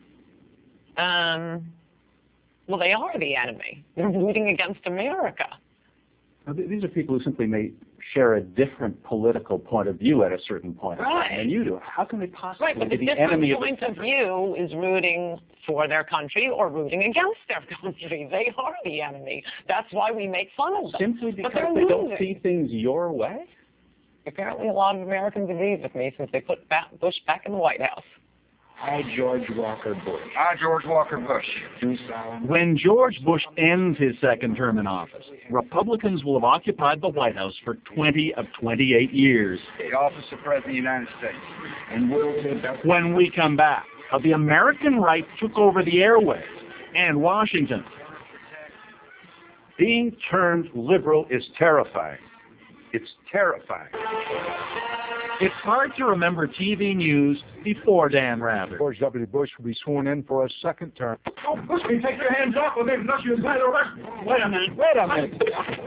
Um, well, they are the enemy. They're rooting against America. Now, th- these are people who simply may share a different political point of view at a certain point in Right. time than you do. How can they possibly Right, but be the the different enemy of point the of view is rooting for their country or rooting against their country. They are the enemy. That's why we make fun of them. simply But because they're they don't losing. see things your way? Apparently, a lot of Americans agree with me since they put back Bush back in the White House. I, George Walker Bush. I, George Walker Bush. Do solemnly. When George Bush ends his second term in office, Republicans will have occupied the White House for twenty of twenty-eight years. The office of President of the United States. And will to the When we come back, how the American right took over the airwaves and Washington. Being termed liberal is terrifying. It's terrifying. It's hard to remember T V news before Dan Rather. George W. Bush will be sworn in for a second term. Oh, Bush, can you take your hands off of me unless you declare the arrest? Wait a minute, wait a minute.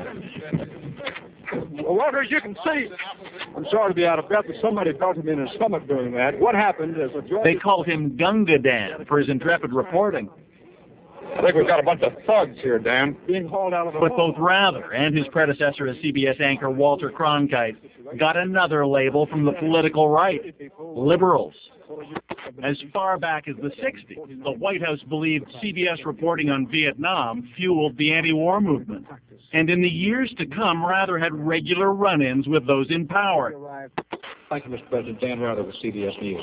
Well, Walker, as you can see, I'm sorry to be out of breath, but somebody felt him in his stomach doing that. What happened is a Georgia... They called him Gunga Dan for his intrepid reporting. I think we've got a bunch of thugs here, Dan. Being hauled out of the... But both Rather and his predecessor as C B S anchor Walter Cronkite got another label from the political right, liberals. As far back as the sixties, the White House believed C B S reporting on Vietnam fueled the anti-war movement. And in the years to come, Rather had regular run-ins with those in power. Thank you, Mister President. Dan Rather with C B S News.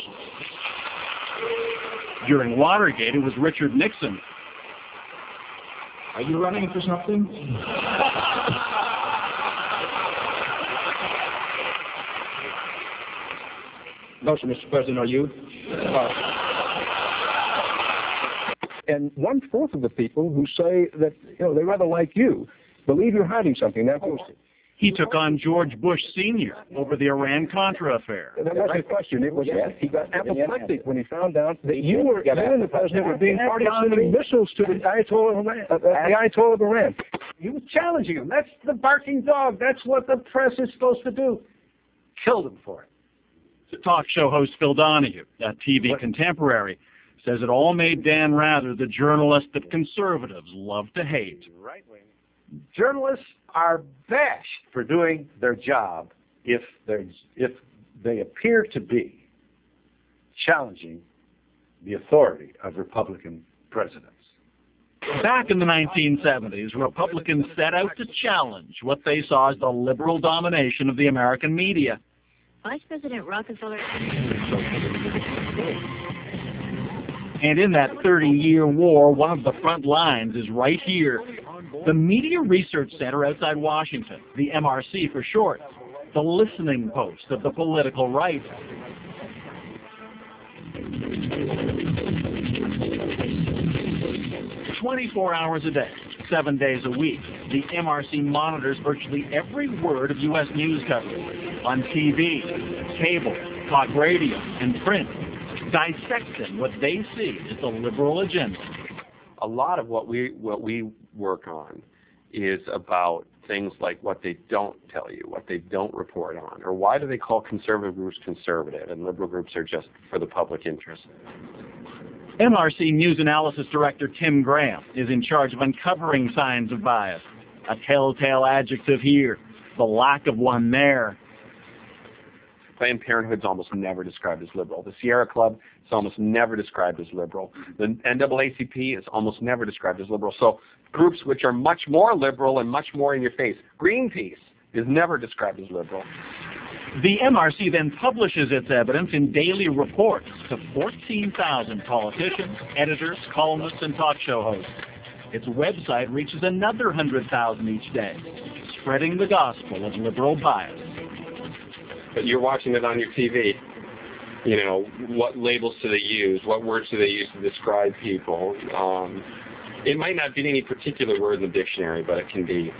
During Watergate, it was Richard Nixon. Are you running for something? No, sir, Mister President, are you? Uh, and one-fourth of the people who say that, you know, they rather like you believe you're hiding something. That goes. He took on George Bush Senior over the Iran-Contra affair. That wasn't a question. It was yes. He got apoplectic when he found out that you were, you and the president were being party sending missiles to the Ayatollah of Iran. Uh, the Ayatollah of Iran. He was challenging him. That's the barking dog. That's what the press is supposed to do. Killed him for it. Talk show host Phil Donahue, a T V contemporary, says it all made Dan Rather the journalist that conservatives love to hate. Journalists are bashed for doing their job if they if they appear to be challenging the authority of Republican presidents. Back in the nineteen seventies, Republicans set out to challenge what they saw as the liberal domination of the American media. Vice President Rockefeller. And in that thirty-year war, one of the front lines is right here. The Media Research Center outside Washington, the M R C for short, the listening post of the political right. twenty-four hours a day, seven days a week, the M R C monitors virtually every word of U S news coverage on T V, cable, talk radio, and print, dissecting what they see as the liberal agenda. A lot of what we what we work on is about things like what they don't tell you, what they don't report on, or why do they call conservative groups conservative and liberal groups are just for the public interest? M R C News Analysis Director Tim Graham is in charge of uncovering signs of bias. A telltale adjective here, the lack of one there. Planned Parenthood's almost never described as liberal. The Sierra Club is almost never described as liberal. The N double A C P is almost never described as liberal. So groups which are much more liberal and much more in your face. Greenpeace is never described as liberal. The M R C then publishes its evidence in daily reports to fourteen thousand politicians, editors, columnists, and talk show hosts. Its website reaches another one hundred thousand each day, spreading the gospel of liberal bias. But you're watching it on your T V. You know, what labels do they use? What words do they use to describe people? Um, it might not be any particular word in the dictionary, but it can be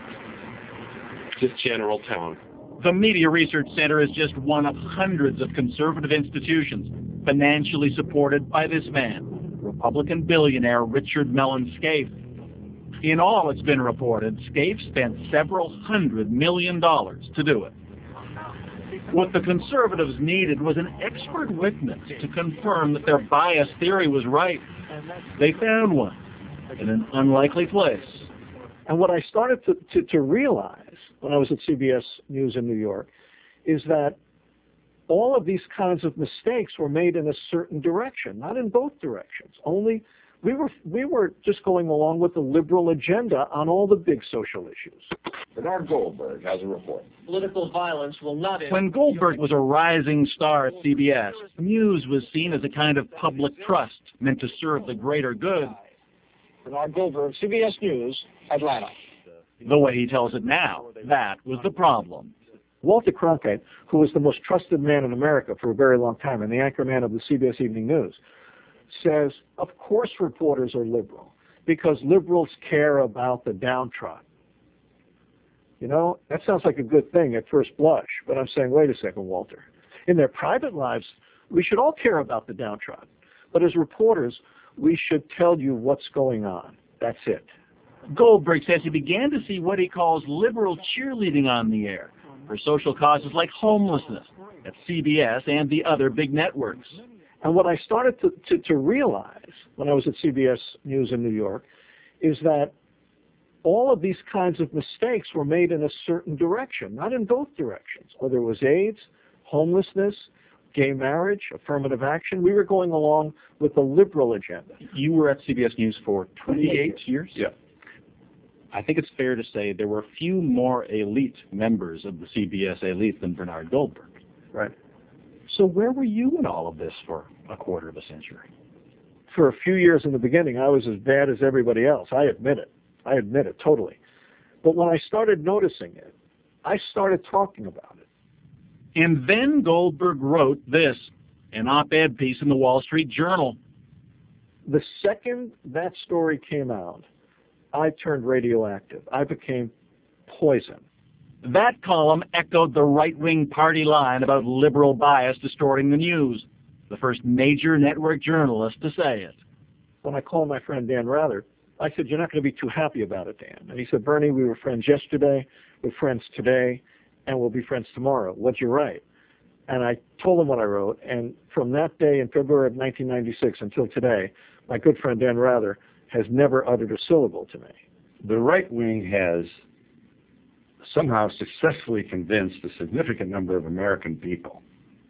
just general tone. The Media Research Center is just one of hundreds of conservative institutions financially supported by this man, Republican billionaire Richard Mellon Scaife. In all, it's been reported, Scaife spent several hundred million dollars to do it. What the conservatives needed was an expert witness to confirm that their bias theory was right. They found one in an unlikely place. And what I started to, to, to realize when I was at C B S News in New York is that all of these kinds of mistakes were made in a certain direction, not in both directions. Only we were we were just going along with the liberal agenda on all the big social issues. Bernard Goldberg has a report. Political violence will not end. When Goldberg was a rising star at C B S, news was seen as a kind of public trust meant to serve the greater good. Bernard Goldberg, C B S News, Atlanta. The way he tells it now, that was the problem. Walter Cronkite, who was the most trusted man in America for a very long time and the anchorman of the C B S Evening News, says, of course reporters are liberal because liberals care about the downtrodden. You know, that sounds like a good thing at first blush, but I'm saying, wait a second, Walter. In their private lives, we should all care about the downtrodden. But as reporters, we should tell you what's going on. That's it. Goldberg says he began to see what he calls liberal cheerleading on the air for social causes like homelessness at C B S and the other big networks. And what I started to, to, to realize when I was at C B S News in New York is that all of these kinds of mistakes were made in a certain direction, not in both directions. Whether it was AIDS, homelessness, gay marriage, affirmative action, we were going along with the liberal agenda. You were at C B S News for twenty-eight years? Yeah. I think it's fair to say there were a few more elite members of the C B S elite than Bernard Goldberg. Right. So where were you in all of this for a quarter of a century? For a few years in the beginning, I was as bad as everybody else. I admit it. I admit it totally. But when I started noticing it, I started talking about it. And then Goldberg wrote this, an op-ed piece in the Wall Street Journal. The second that story came out, I turned radioactive. I became poison. That column echoed the right-wing party line about liberal bias distorting the news. The first major network journalist to say it. When I called my friend Dan Rather, I said, you're not going to be too happy about it, Dan. And he said, Bernie, we were friends yesterday, we're friends today, and we'll be friends tomorrow. What'd you write? And I told him what I wrote, and from that day in February of nineteen ninety-six until today, my good friend Dan Rather has never uttered a syllable to me. The right wing has somehow successfully convinced a significant number of American people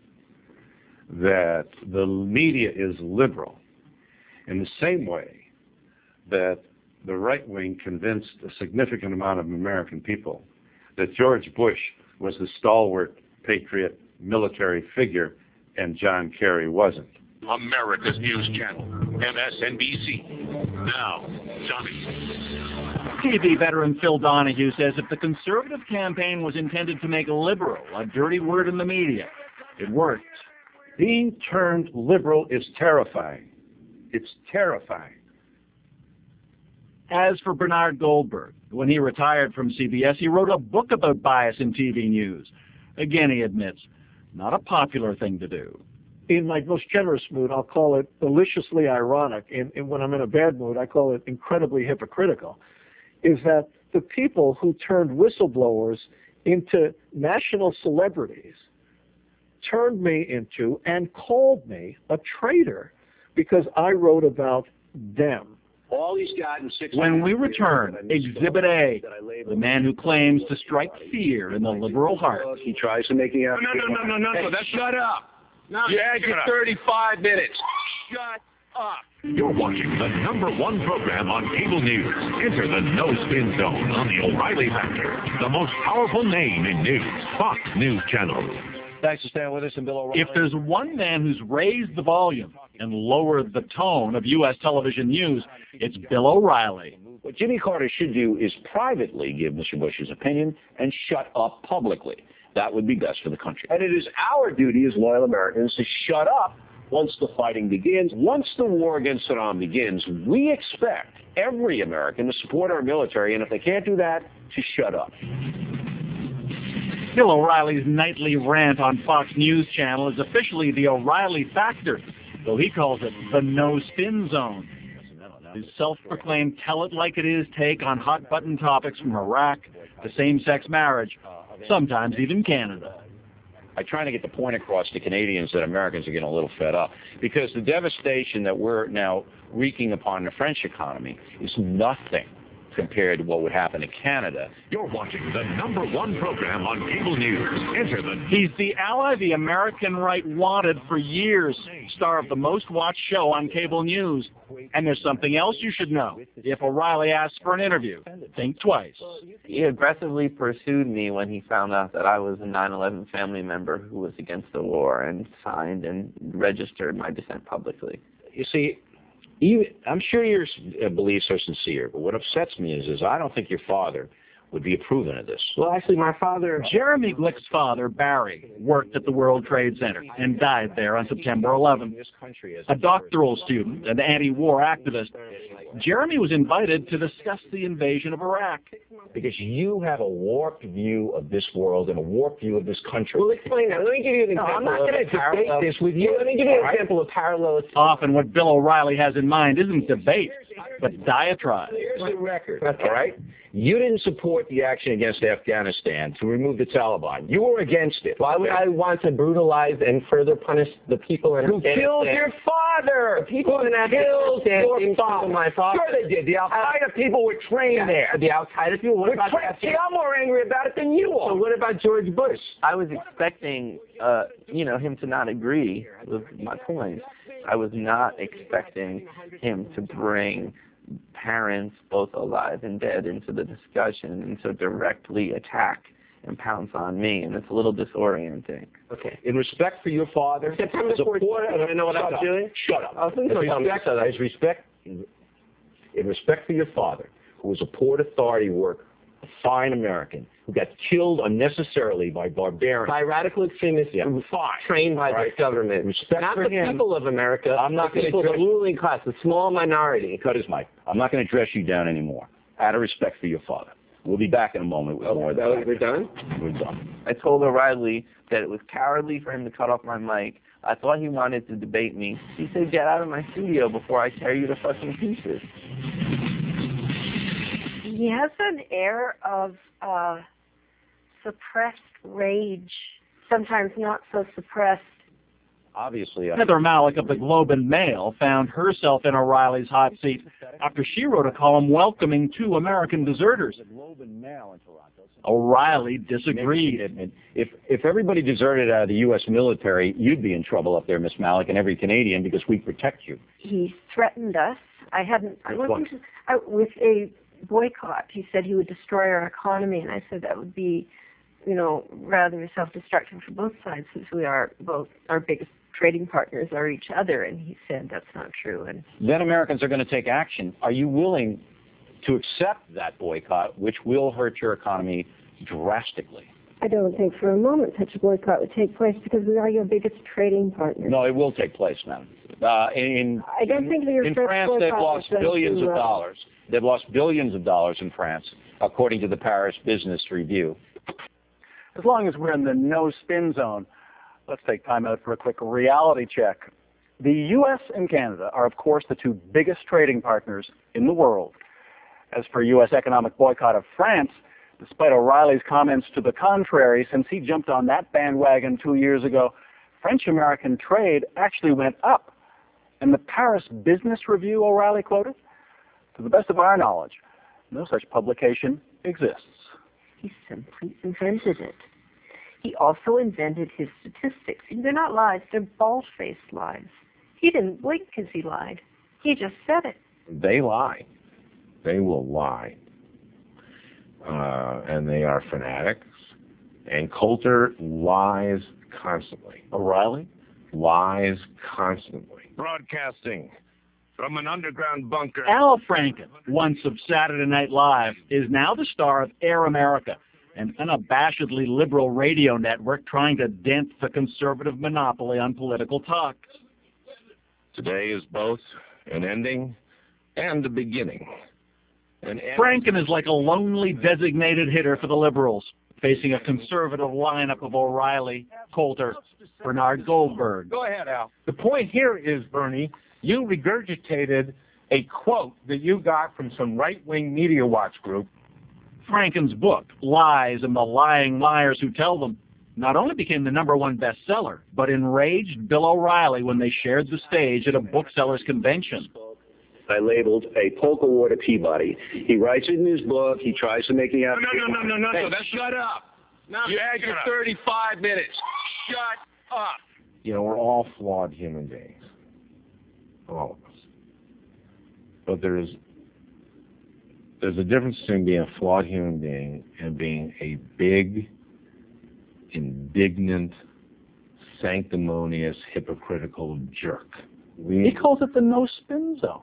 that the media is liberal in the same way that the right wing convinced a significant amount of American people that George Bush was the stalwart, patriot, military figure and John Kerry wasn't. America's News Channel, M S N B C. Now, Johnny. T V veteran Phil Donahue says if the conservative campaign was intended to make liberal a dirty word in the media, it worked. Being turned liberal is terrifying. It's terrifying. As for Bernard Goldberg, when he retired from C B S, he wrote a book about bias in T V news. Again, he admits, not a popular thing to do. In my most generous mood, I'll call it deliciously ironic. And, and when I'm in a bad mood, I call it incredibly hypocritical, is that the people who turned whistleblowers into national celebrities turned me into and called me a traitor because I wrote about them. All he's got in six When we return, Exhibit A, the man who claims to strike fear in the liberal heart. He tries to make you. No, no, no, no, no, no. Hey, That's shut up. No, You had your thirty-five minutes. Shut up. You're watching the number one program on cable news. Enter the No Spin Zone on the O'Reilly Factor, the most powerful name in news. Fox News Channel. Thanks for staying with us, and Bill O'Reilly. If there's one man who's raised the volume and lowered the tone of U S television news, it's Bill O'Reilly. What Jimmy Carter should do is privately give Mister Bush's opinion and shut up publicly. That would be best for the country. And it is our duty as loyal Americans to shut up once the fighting begins. Once the war against Saddam begins, we expect every American to support our military, and if they can't do that, to shut up. Bill O'Reilly's nightly rant on Fox News Channel is officially the O'Reilly Factor, though he calls it the No Spin Zone. His self-proclaimed tell-it-like-it-is take on hot-button topics from Iraq to same-sex marriage, sometimes even Canada. I try to get the point across to Canadians that Americans are getting a little fed up, because the devastation that we're now wreaking upon the French economy is nothing compared to what would happen in Canada. You're watching the number one program on cable news. Enter the... He's the ally the American right wanted for years, star of the most-watched show on cable news. And there's something else you should know. If O'Reilly asks for an interview, think twice. He aggressively pursued me when he found out that I was a nine eleven family member who was against the war, and signed and registered my dissent publicly. You see, Even, I'm sure your uh, beliefs are sincere, but what upsets me is, is I don't think your father would be approving of this. Well, actually, my father... Jeremy Glick's father, Barry, worked at the World Trade Center and died there on September eleventh. A doctoral student, an anti-war activist, Jeremy was invited to discuss the invasion of Iraq. Because you have a warped view of this world and a warped view of this country. Well, explain that. Let me give you an example. No, I'm not going to debate this with you. Let me give you an example of parallel. Often what Bill O'Reilly has in mind isn't debate, but diatribe. Here's the record, all right? You didn't support the action against Afghanistan to remove the Taliban. You were against it. Why would I want to brutalize and further punish the people in Who Afghanistan? killed your father? The people in killed Afghanistan your didn't father. kill my father. Sure they did. The Al-Qaeda people were trained there. The Al-Qaeda people? What We're about trained. the See, I'm more angry about it than you are. So what about George Bush? I was expecting, uh, you know, him to not agree with my point. I was not expecting him to bring parents, both alive and dead, into the discussion and so directly attack and pounce on me, and it's a little disorienting. Okay. In respect for your father, September as a fourteenth, poor- I know what shut I was up. doing? Shut up. I think As so, tell me. respect, as respect, in respect for your father, who was a Port Authority worker, a fine American, who got killed unnecessarily by barbarians. By radical extremists Yeah, fine. trained by Right. this government. Respect Not for the him. people of America. I'm not the gonna people, the address- ruling class, the small minority. Cut his mic. I'm not going to dress you down anymore. Out of respect for your father. We'll be back in a moment with more of that. We're done? We're done. I told O'Reilly that it was cowardly for him to cut off my mic. I thought he wanted to debate me. He said, get out of my studio before I tear you to fucking pieces. He has an air of uh, suppressed rage, sometimes not so suppressed. Obviously, I Heather Malik of the Globe and Mail found herself in O'Reilly's hot seat after she wrote a column welcoming two American deserters. O'Reilly disagreed. If if everybody deserted out of the U S military, you'd be in trouble up there, Miss Malik, and every Canadian, because we protect you. He threatened us. I hadn't. I wasn't I, with a boycott. He said he would destroy our economy, and I said that would be, you know, rather self-destructive for both sides, since we are both our biggest trading partners are each other. And he said that's not true. And then Americans are going to take action. Are you willing to accept that boycott, which will hurt your economy drastically? I don't think for a moment such a boycott would take place, because we are your biggest trading partner. No, it will take place, ma'am. Uh, in I don't think that your in first France, they've boycott lost was billions to, of uh, dollars. They've lost billions of dollars in France, according to the Paris Business Review. As long as we're in the no spin zone, let's take time out for a quick reality check. The U S and Canada are, of course, the two biggest trading partners in the world. As for U S economic boycott of France, despite O'Reilly's comments to the contrary, since he jumped on that bandwagon two years ago, French-American trade actually went up. And the Paris Business Review O'Reilly quoted, to the best of our knowledge, no such publication exists. He simply invented it. He also invented his statistics. They're not lies, they're bald-faced lies. He didn't blink because he lied. He just said it. They lie. They will lie. Uh, and they are fanatics. And Coulter lies constantly. O'Reilly? Lies constantly. Broadcasting from an underground bunker. Al Franken, once of Saturday Night Live, is now the star of Air America, an unabashedly liberal radio network trying to dent the conservative monopoly on political talk. Today is both an ending and a beginning. An end Franken is like a lonely designated hitter for the liberals, facing a conservative lineup of O'Reilly, Coulter, Bernard Goldberg. Go ahead, Al. The point here is, Bernie, you regurgitated a quote that you got from some right-wing media watch group. Franken's book, Lies and the Lying Liars Who Tell Them, not only became the number one bestseller, but enraged Bill O'Reilly when they shared the stage at a booksellers convention. I labeled a polka war to Peabody. He writes it in his book. He tries to make me out. No, no, no, no, no, no. Hey, That's shut up. No, You had your shut up. thirty-five minutes. Shut up. You know, we're all flawed human beings. All of us. But there's there's a difference between being a flawed human being and being a big, indignant, sanctimonious, hypocritical jerk. We, He calls it the no-spin zone.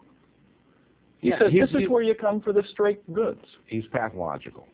He Yeah, says he's- this is where you come for the straight goods. he's pathological.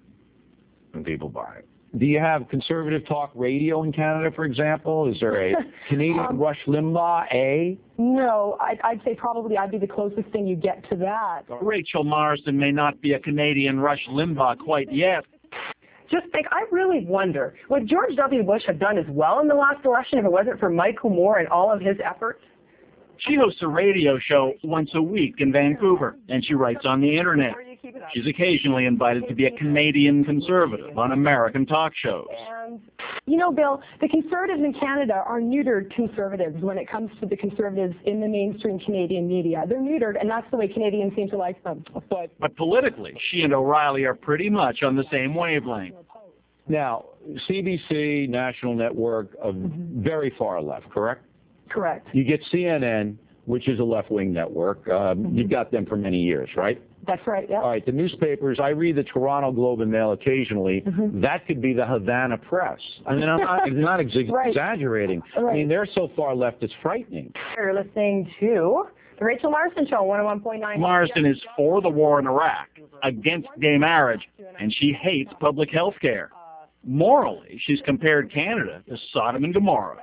And people buy it. Do you have conservative talk radio in Canada, for example? Is there a Canadian Um, Rush Limbaugh, A? No, I'd, I'd say probably I'd be the closest thing you get to that. Rachel Marsden may not be a Canadian Rush Limbaugh quite yet. Just think, I really wonder, would George W. Bush have done as well in the last election if it wasn't for Michael Moore and all of his efforts? She hosts a radio show once a week in Vancouver, and she writes on the internet. She's occasionally invited to be a Canadian conservative on American talk shows. And, you know, Bill, the conservatives in Canada are neutered conservatives when it comes to the conservatives in the mainstream Canadian media. They're neutered, and that's the way Canadians seem to like them. But, But politically, she and O'Reilly are pretty much on the same wavelength. Now, C B C, National Network, uh, very far left, correct? Correct. You get C N N, which is a left-wing network. Um, You've got them for many years, right? That's right, yeah. All right, the newspapers, I read the Toronto Globe and Mail occasionally. Mm-hmm. That could be the Havana Press. I mean, I'm not, I'm not ex- Right. exaggerating. Right. I mean, they're so far left, it's frightening. You're listening to the Rachel Marsden Show, one oh one point nine. Marsden is for the war in Iraq, against gay marriage, and she hates public health care. Morally, she's compared Canada to Sodom and Gomorrah.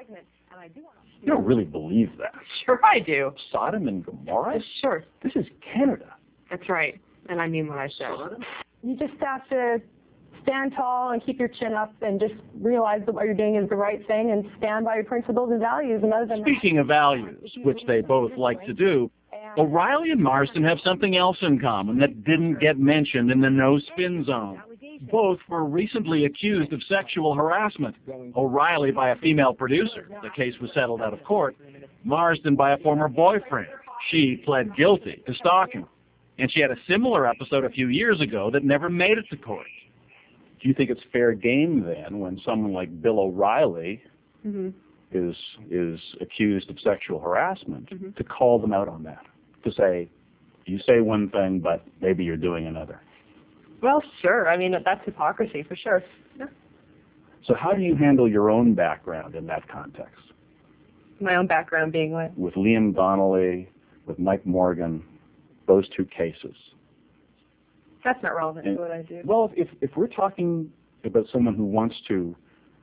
You don't really believe that. Sure I do. Sodom and Gomorrah? Sure. This is Canada. That's right. And I mean what I said. You just have to stand tall and keep your chin up and just realize that what you're doing is the right thing and stand by your principles and values. And other than Speaking of values, which they both like to do, O'Reilly and Marsden have something else in common that didn't get mentioned in the no-spin zone. Both were recently accused of sexual harassment. O'Reilly by a female producer. The case was settled out of court. Marsden by a former boyfriend. She pled guilty to stalking. And she had a similar episode a few years ago that never made it to court. Do you think it's fair game then when someone like Bill O'Reilly Mm-hmm. is is accused of sexual harassment Mhm. to call them out on that? To say, you say one thing, but maybe you're doing another. Well, sure. I mean, that's hypocrisy for sure. Yeah. So how do you handle your own background in that context? My own background being what? With Liam Donnelly, with Mike Morgan, those two cases. That's not relevant And- to what I do. Well, if, if we're talking about someone who wants to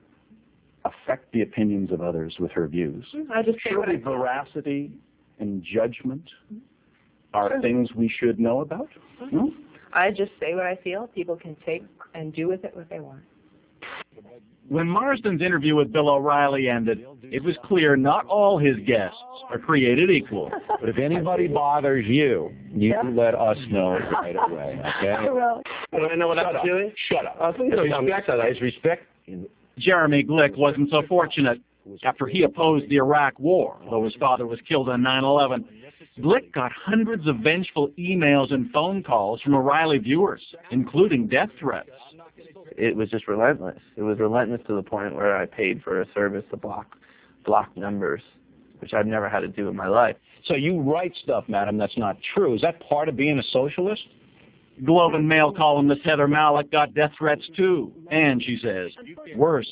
affect the opinions of others with her views, I just say what surely I veracity and judgment are Sure. things we should know about? No? I just say what I feel. People can take and do with it what they want. When Marsden's interview with Bill O'Reilly ended, it was clear not all his guests are created equal. But if anybody bothers you, you can let us know right away, okay? I will. Want to know what Shut I'm up. doing? Shut up. Uh, please It's don't tell me. respect, it's respect. Jeremy Glick wasn't so fortunate. After he opposed the Iraq War, though his father was killed on nine eleven, Glick got hundreds of vengeful emails and phone calls from O'Reilly viewers, including death threats. It was just relentless. It was relentless to the point where I paid for a service to block block numbers, which I've never had to do in my life. So you write stuff, madam, that's not true. Is that part of being a socialist? Globe and Mail columnist Heather Malik got death threats too, and she says, worse.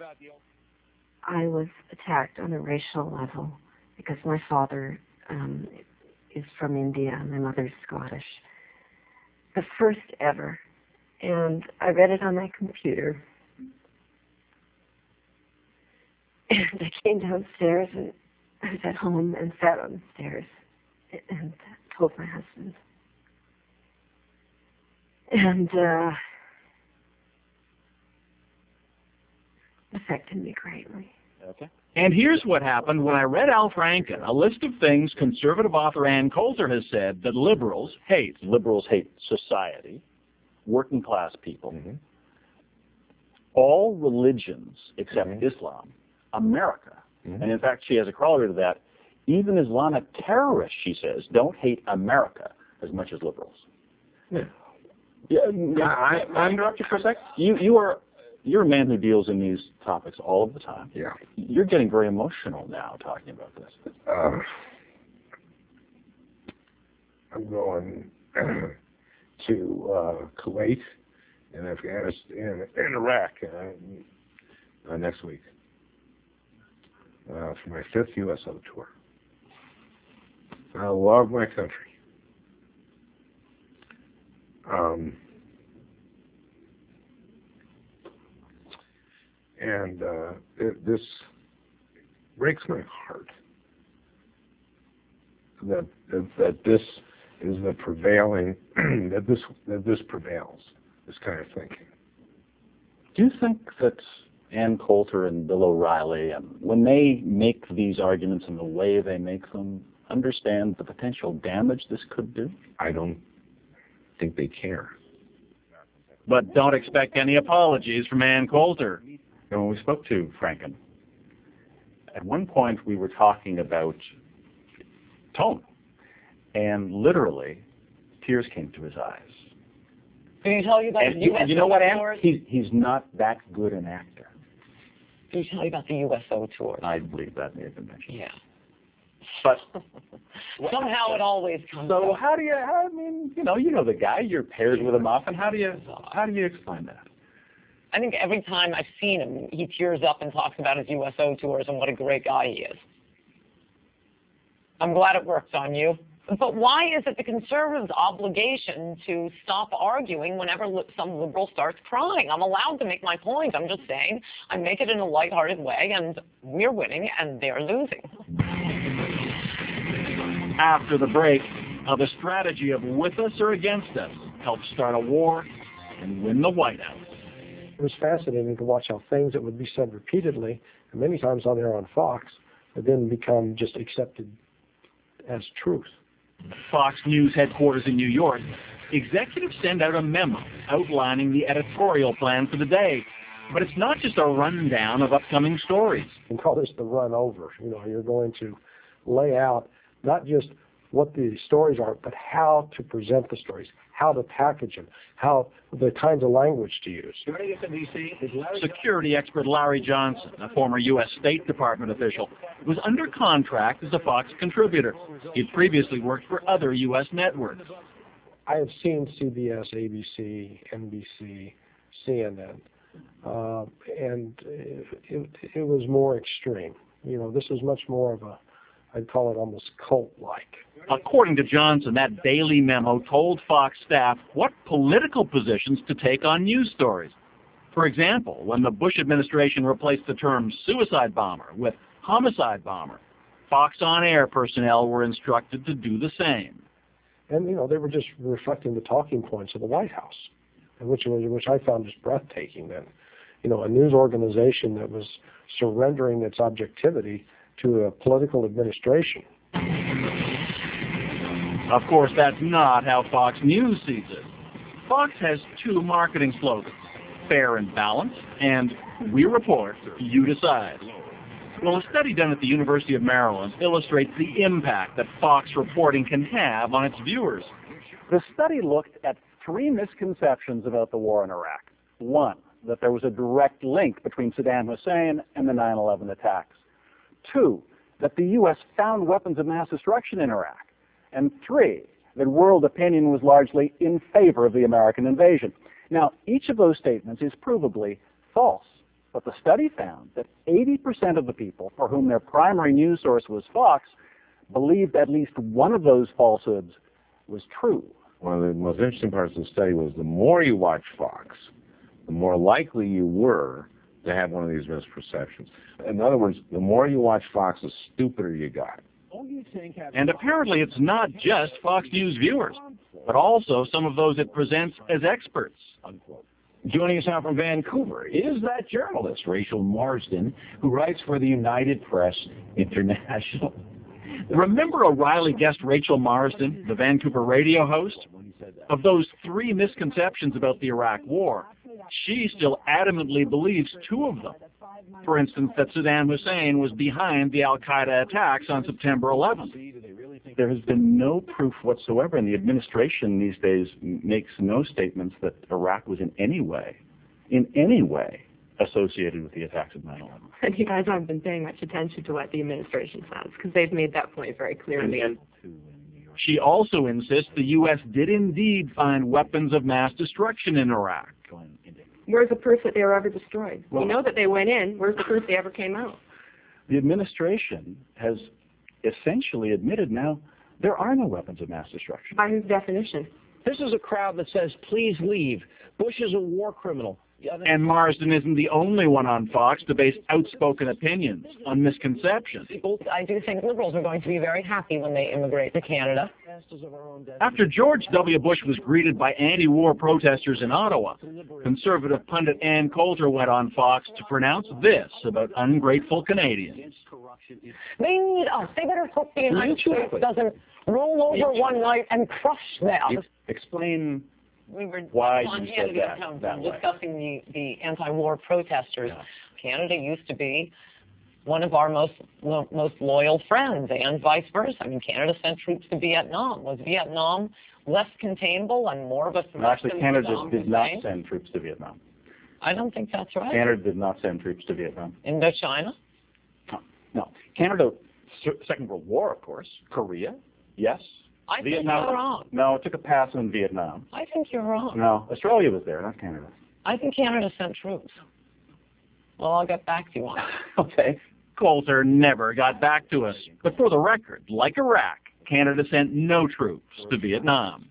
I was attacked on a racial level because my father um, is from India and my mother's Scottish. The first ever. And I read it on my computer. And I came downstairs and I was at home and sat on the stairs and told my husband. And uh, it affected me greatly. Okay. And here's what happened when I read Al Franken, a list of things conservative author Ann Coulter has said that liberals hate. Liberals hate society, working class people, Mm-hmm. all religions except Mm-hmm. Islam, America. Mm-hmm. And in fact, she has a corollary to that. Even Islamic terrorists, she says, don't hate America as much as liberals. Yeah. Yeah, yeah I, I, I interrupt you for a sec. You, you are, you're a man who deals in these topics all of the time. Yeah. You're getting very emotional now talking about this. Uh, I'm going to uh, Kuwait and Afghanistan and Iraq uh, uh, next week uh, for my fifth U S O tour. I love my country. Um, and uh, it, this breaks my heart that, that that this is the prevailing that this that this prevails, this kind of thinking. Do you think that Ann Coulter and Bill O'Reilly, um, when they make these arguments in the way they make them, understand the potential damage this could do? I don't think they care. But don't expect any apologies from Ann Coulter. And when we spoke to Franken, at one point we were talking about tone, and literally tears came to his eyes. Did he tell you about And the you, U S O you know what, Ann? tours? He's, he's not that good an actor. Did he tell you about the U S O tours? I believe that may have been mentioned. Yeah. But somehow it always comes So up. how do you? How, I mean, you know, you know the guy. You're paired with him often. How do you? How do you explain that? I think every time I've seen him, he tears up and talks about his U S O tours and what a great guy he is. I'm glad it works on you. But why is it the conservatives' obligation to stop arguing whenever li- some liberal starts crying? I'm allowed to make my point. I'm just saying I make it in a lighthearted way, and we're winning and they're losing. After the break, how the strategy of with us or against us helped start a war and win the White House. It was fascinating to watch how things that would be said repeatedly, and many times on there on Fox, would then become just accepted as truth. Fox News headquarters in New York, executives send out a memo outlining the editorial plan for the day. But it's not just a rundown of upcoming stories. We call this the run over. You know, you're going to lay out not just what the stories are, but how to present the stories, how to package them, how the kinds of language to use. Security expert Larry Johnson, a former U S State Department official, was under contract as a Fox contributor. He'd previously worked for other U S networks. I have seen C B S, A B C, N B C, C N N, uh, and it, it, it was more extreme. You know, this is much more of a, I'd call it almost cult-like. According to Johnson, that daily memo told Fox staff what political positions to take on news stories. For example, when the Bush administration replaced the term suicide bomber with homicide bomber, Fox on-air personnel were instructed to do the same. And, you know, they were just reflecting the talking points of the White House, which was, which I found just breathtaking then. you know, a news organization that was surrendering its objectivity to a political administration. Of course, that's not how Fox News sees it. Fox has two marketing slogans, fair and balanced, and we report, you decide. Well, a study done at the University of Maryland illustrates the impact that Fox reporting can have on its viewers. The study looked at three misconceptions about the war in Iraq. One, that there was a direct link between Saddam Hussein and the nine eleven attacks. Two, that the U S found weapons of mass destruction in Iraq. And three, that world opinion was largely in favor of the American invasion. Now, each of those statements is provably false, but the study found that eighty percent of the people for whom their primary news source was Fox believed at least one of those falsehoods was true. One of the most interesting parts of the study was the more you watch Fox, the more likely you were to have one of these misperceptions. In other words, the more you watch Fox, the stupider you got. And apparently it's not just Fox News viewers, but also some of those it presents as experts. Joining us now from Vancouver is that journalist, Rachel Marsden, who writes for the United Press International. Remember O'Reilly guest Rachel Marsden, the Vancouver radio host? Of those three misconceptions about the Iraq War, she still adamantly believes two of them. For instance, that Saddam Hussein was behind the al-Qaeda attacks on September eleventh. There has been no proof whatsoever, and the administration these days makes no statements that Iraq was in any way, in any way, associated with the attacks of nine eleven. And you guys haven't been paying much attention to what the administration says, because they've made that point very clearly. And she also insists the U S did indeed find weapons of mass destruction in Iraq. Where's the proof that they were ever destroyed? Well, we know that they went in. Where's the proof they ever came out? The administration has essentially admitted now there are no weapons of mass destruction. By whose definition? This is a crowd that says, please leave. Bush is a war criminal. And Marsden isn't the only one on Fox to base outspoken opinions on misconceptions. I do think liberals are going to be very happy when they immigrate to Canada. After George W. Bush was greeted by anti-war protesters in Ottawa, conservative pundit Ann Coulter went on Fox to pronounce this about ungrateful Canadians. They need us. They better hope the United States doesn't roll over one night and crush them. Explain we were why on you said that, Canada that way. discussing the, the anti-war protesters. Yeah. Canada used to be one of our most lo most loyal friends, and vice versa. I mean, Canada sent troops to Vietnam. Was Vietnam less containable and more of a threat? No, actually, than Canada Saddam did not Hussein? send troops to Vietnam. I don't think that's right. Canada did not send troops to Vietnam. Indochina? No, no. Canada, Second World War, of course. Korea, yes. I Vietnam, think you're wrong. No, it took a pass in Vietnam. I think you're wrong. No, Australia was there, not Canada. I think Canada sent troops. Well, I'll get back to you on it. Okay. Coulter never got back to us. But for the record, like Iraq, Canada sent no troops to Vietnam.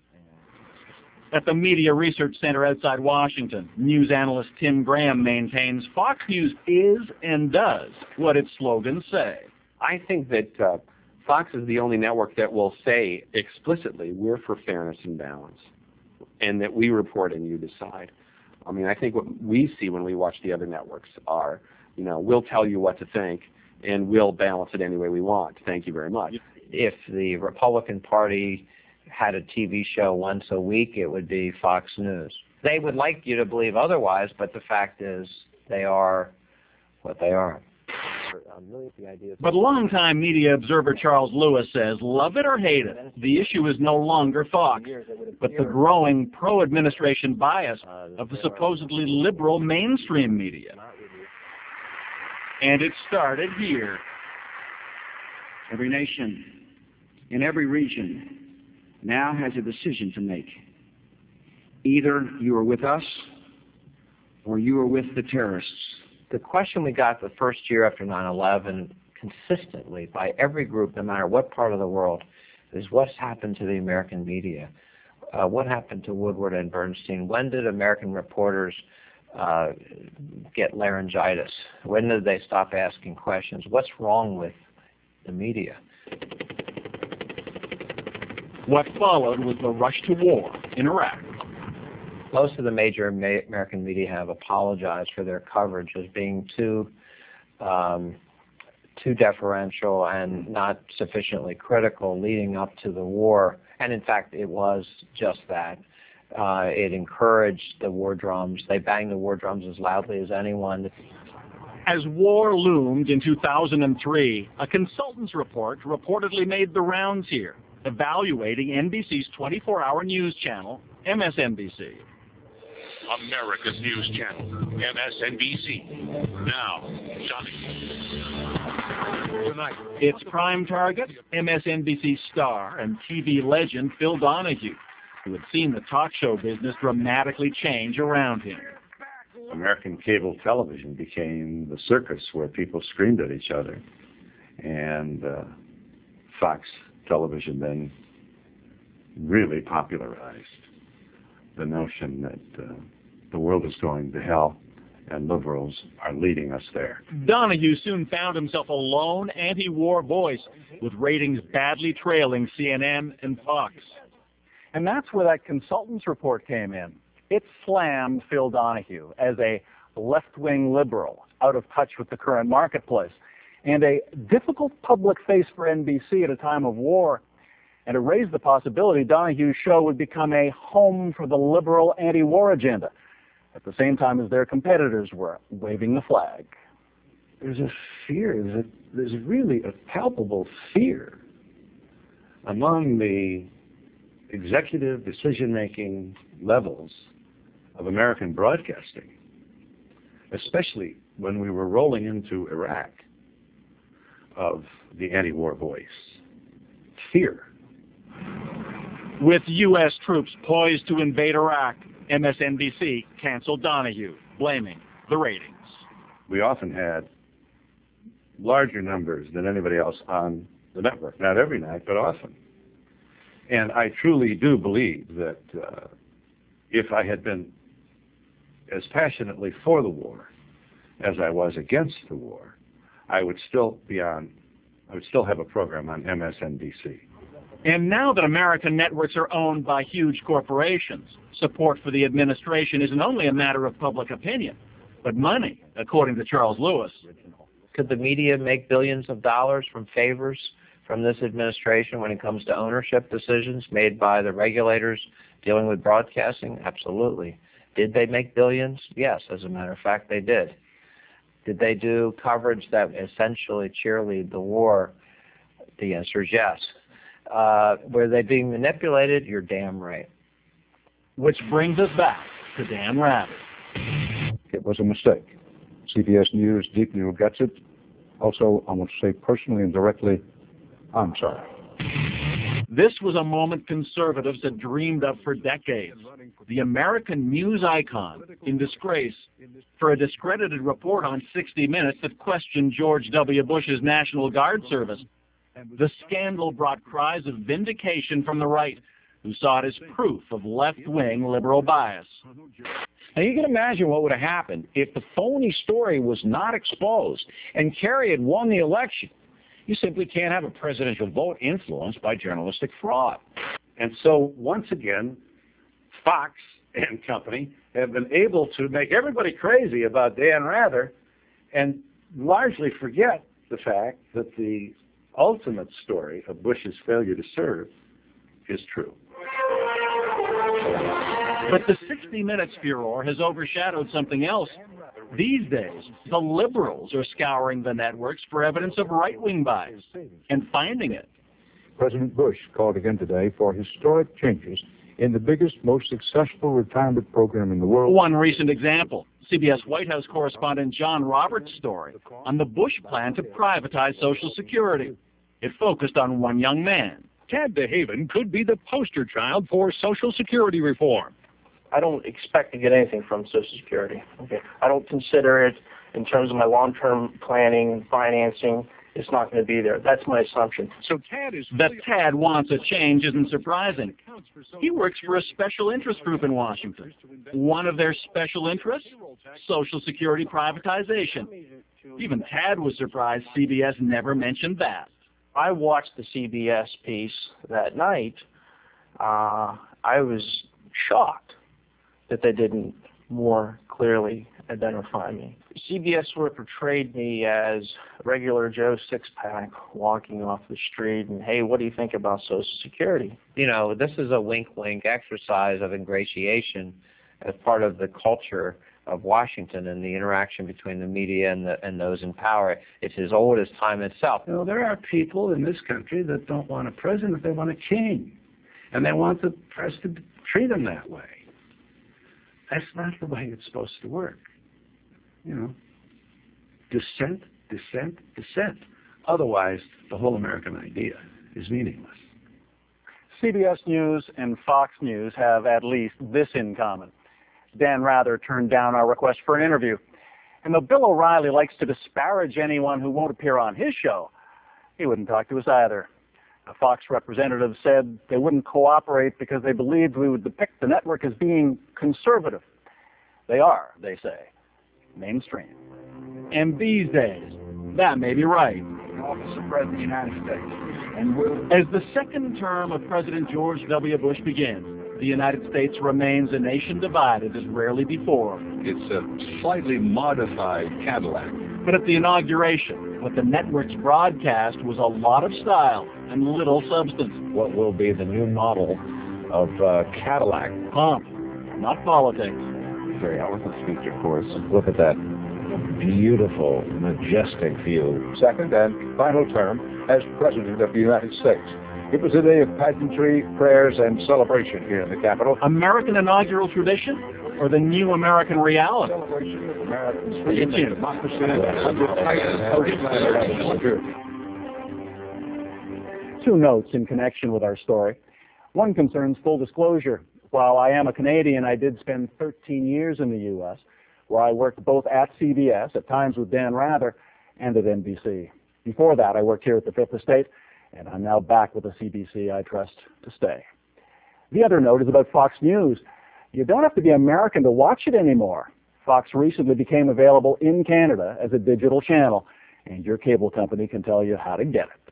At the Media Research Center outside Washington, news analyst Tim Graham maintains Fox News is and does what its slogans say. I think that uh, Fox is the only network that will say explicitly, we're for fairness and balance, and that we report and you decide. I mean, I think what we see when we watch the other networks are, you know, we'll tell you what to think, and we'll balance it any way we want. Thank you very much. If the Republican Party had a T V show once a week, it would be Fox News. They would like you to believe otherwise, but the fact is they are what they are. But longtime media observer Charles Lewis says, love it or hate it, the issue is no longer Fox, but the growing pro-administration bias of the supposedly liberal mainstream media. And it started here. Every nation in every region now has a decision to make. Either you are with us or you are with the terrorists. The question we got the first year after nine eleven consistently by every group, no matter what part of the world, is what's happened to the American media? Uh, what happened to Woodward and Bernstein? When did American reporters uh, get laryngitis? When did they stop asking questions? What's wrong with the media? What followed was the rush to war in Iraq. most of the major ma- American media have apologized for their coverage as being too um, too deferential and not sufficiently critical leading up to the war. And in fact, it was just that. Uh, it encouraged the war drums. They banged the war drums as loudly as anyone. As war loomed in two thousand three, a consultant's report reportedly made the rounds here, evaluating N B C's twenty-four hour news channel, M S N B C. America's news channel, M S N B C. Now, Johnny. Tonight, its prime target, M S N B C star and T V legend Phil Donahue, who had seen the talk show business dramatically change around him. American cable television became the circus where people screamed at each other. And uh, Fox television then really popularized the notion that uh, the world is going to hell and liberals are leading us there. Donahue soon found himself a lone anti-war voice, with ratings badly trailing C N N and Fox. And that's where that consultant's report came in. It slammed Phil Donahue as a left-wing liberal, out of touch with the current marketplace, and a difficult public face for N B C at a time of war. And it raised the possibility Donahue's show would become a home for the liberal anti-war agenda, at the same time as their competitors were waving the flag. There's a fear, there's, a, there's really a palpable fear among the executive decision-making levels of American broadcasting, especially when we were rolling into Iraq, of the anti-war voice. Fear. With U S troops poised to invade Iraq, M S N B C canceled Donahue, blaming the ratings. We often had larger numbers than anybody else on the network. Not every night, but often. And I truly do believe that uh, if I had been as passionately for the war as I was against the war, I would still be on, I would still have a program on M S N B C. And now that American networks are owned by huge corporations, support for the administration isn't only a matter of public opinion, but money, according to Charles Lewis. Could the media make billions of dollars from favors from this administration when it comes to ownership decisions made by the regulators dealing with broadcasting? Absolutely. Did they make billions? Yes, as a matter of fact, they did. Did they do coverage that essentially cheerlead the war? The answer is yes. Uh, were they being manipulated? You're damn right. Which brings us back to Dan Rather. It was a mistake. C B S News deeply regrets it. Also, I want to say personally and directly, I'm sorry. This was a moment conservatives had dreamed of for decades. The American news icon in disgrace for a discredited report on sixty minutes that questioned George W. Bush's National Guard service. The scandal brought cries of vindication from the right, who saw it as proof of left-wing liberal bias. Now you can imagine what would have happened if the phony story was not exposed and Kerry had won the election. You simply can't have a presidential vote influenced by journalistic fraud. And so, once again, Fox and company have been able to make everybody crazy about Dan Rather and largely forget the fact that the ultimate story of Bush's failure to serve is true. But the sixty minutes furor has overshadowed something else. These days, the liberals are scouring the networks for evidence of right-wing bias and finding it. President Bush called again today for historic changes in the biggest, most successful retirement program in the world. One recent example, C B S White House correspondent John Roberts' story on the Bush plan to privatize Social Security. It focused on one young man. Tad DeHaven could be the poster child for Social Security reform. I don't expect to get anything from Social Security. Okay, I don't consider it in terms of my long-term planning and financing. It's not going to be there. That's my assumption. So Tad is that Tad wants a change isn't surprising. He works for a special interest group in Washington. One of their special interests? Social Security privatization. Even Tad was surprised C B S never mentioned that. I watched the C B S piece that night. Uh, I was shocked that they didn't more clearly identify me. C B S sort of portrayed me as regular Joe Six-Pack walking off the street and, hey, what do you think about Social Security? You know, this is a wink-wink exercise of ingratiation as part of the culture of Washington and the interaction between the media and, the, and those in power. It's as old as time itself. You know, there are people in this country that don't want a president, they want a king. And they want the press to treat them that way. That's not the way it's supposed to work. You know, dissent, dissent, dissent. Otherwise, the whole American idea is meaningless. C B S News and Fox News have at least this in common. Dan Rather turned down our request for an interview. And though Bill O'Reilly likes to disparage anyone who won't appear on his show, he wouldn't talk to us either. A Fox representative said they wouldn't cooperate because they believed we would depict the network as being conservative. They are, they say, mainstream. And these days, that may be right. Office of President of the United States. And as the second term of President George W. Bush begins, the United States remains a nation divided as rarely before. It's a slightly modified Cadillac. But at the inauguration, what the network's broadcast was a lot of style and little substance. What will be the new model of uh, Cadillac? Pomp, not politics. Very eloquent speech, of course. Look at that beautiful, majestic view. Second and final term as President of the United States. It was a day of pageantry, prayers, and celebration here in the Capitol. American inaugural tradition or the new American reality? Celebration of American freedom and democracy under Two notes in connection with our story. One concerns full disclosure. While I am a Canadian, I did spend thirteen years in the U S, where I worked both at C B S, at times with Dan Rather, and at N B C. Before that, I worked here at the Fifth Estate, and I'm now back with the C B C I trust to stay. The other note is about Fox News. You don't have to be American to watch it anymore. Fox recently became available in Canada as a digital channel, and your cable company can tell you how to get it.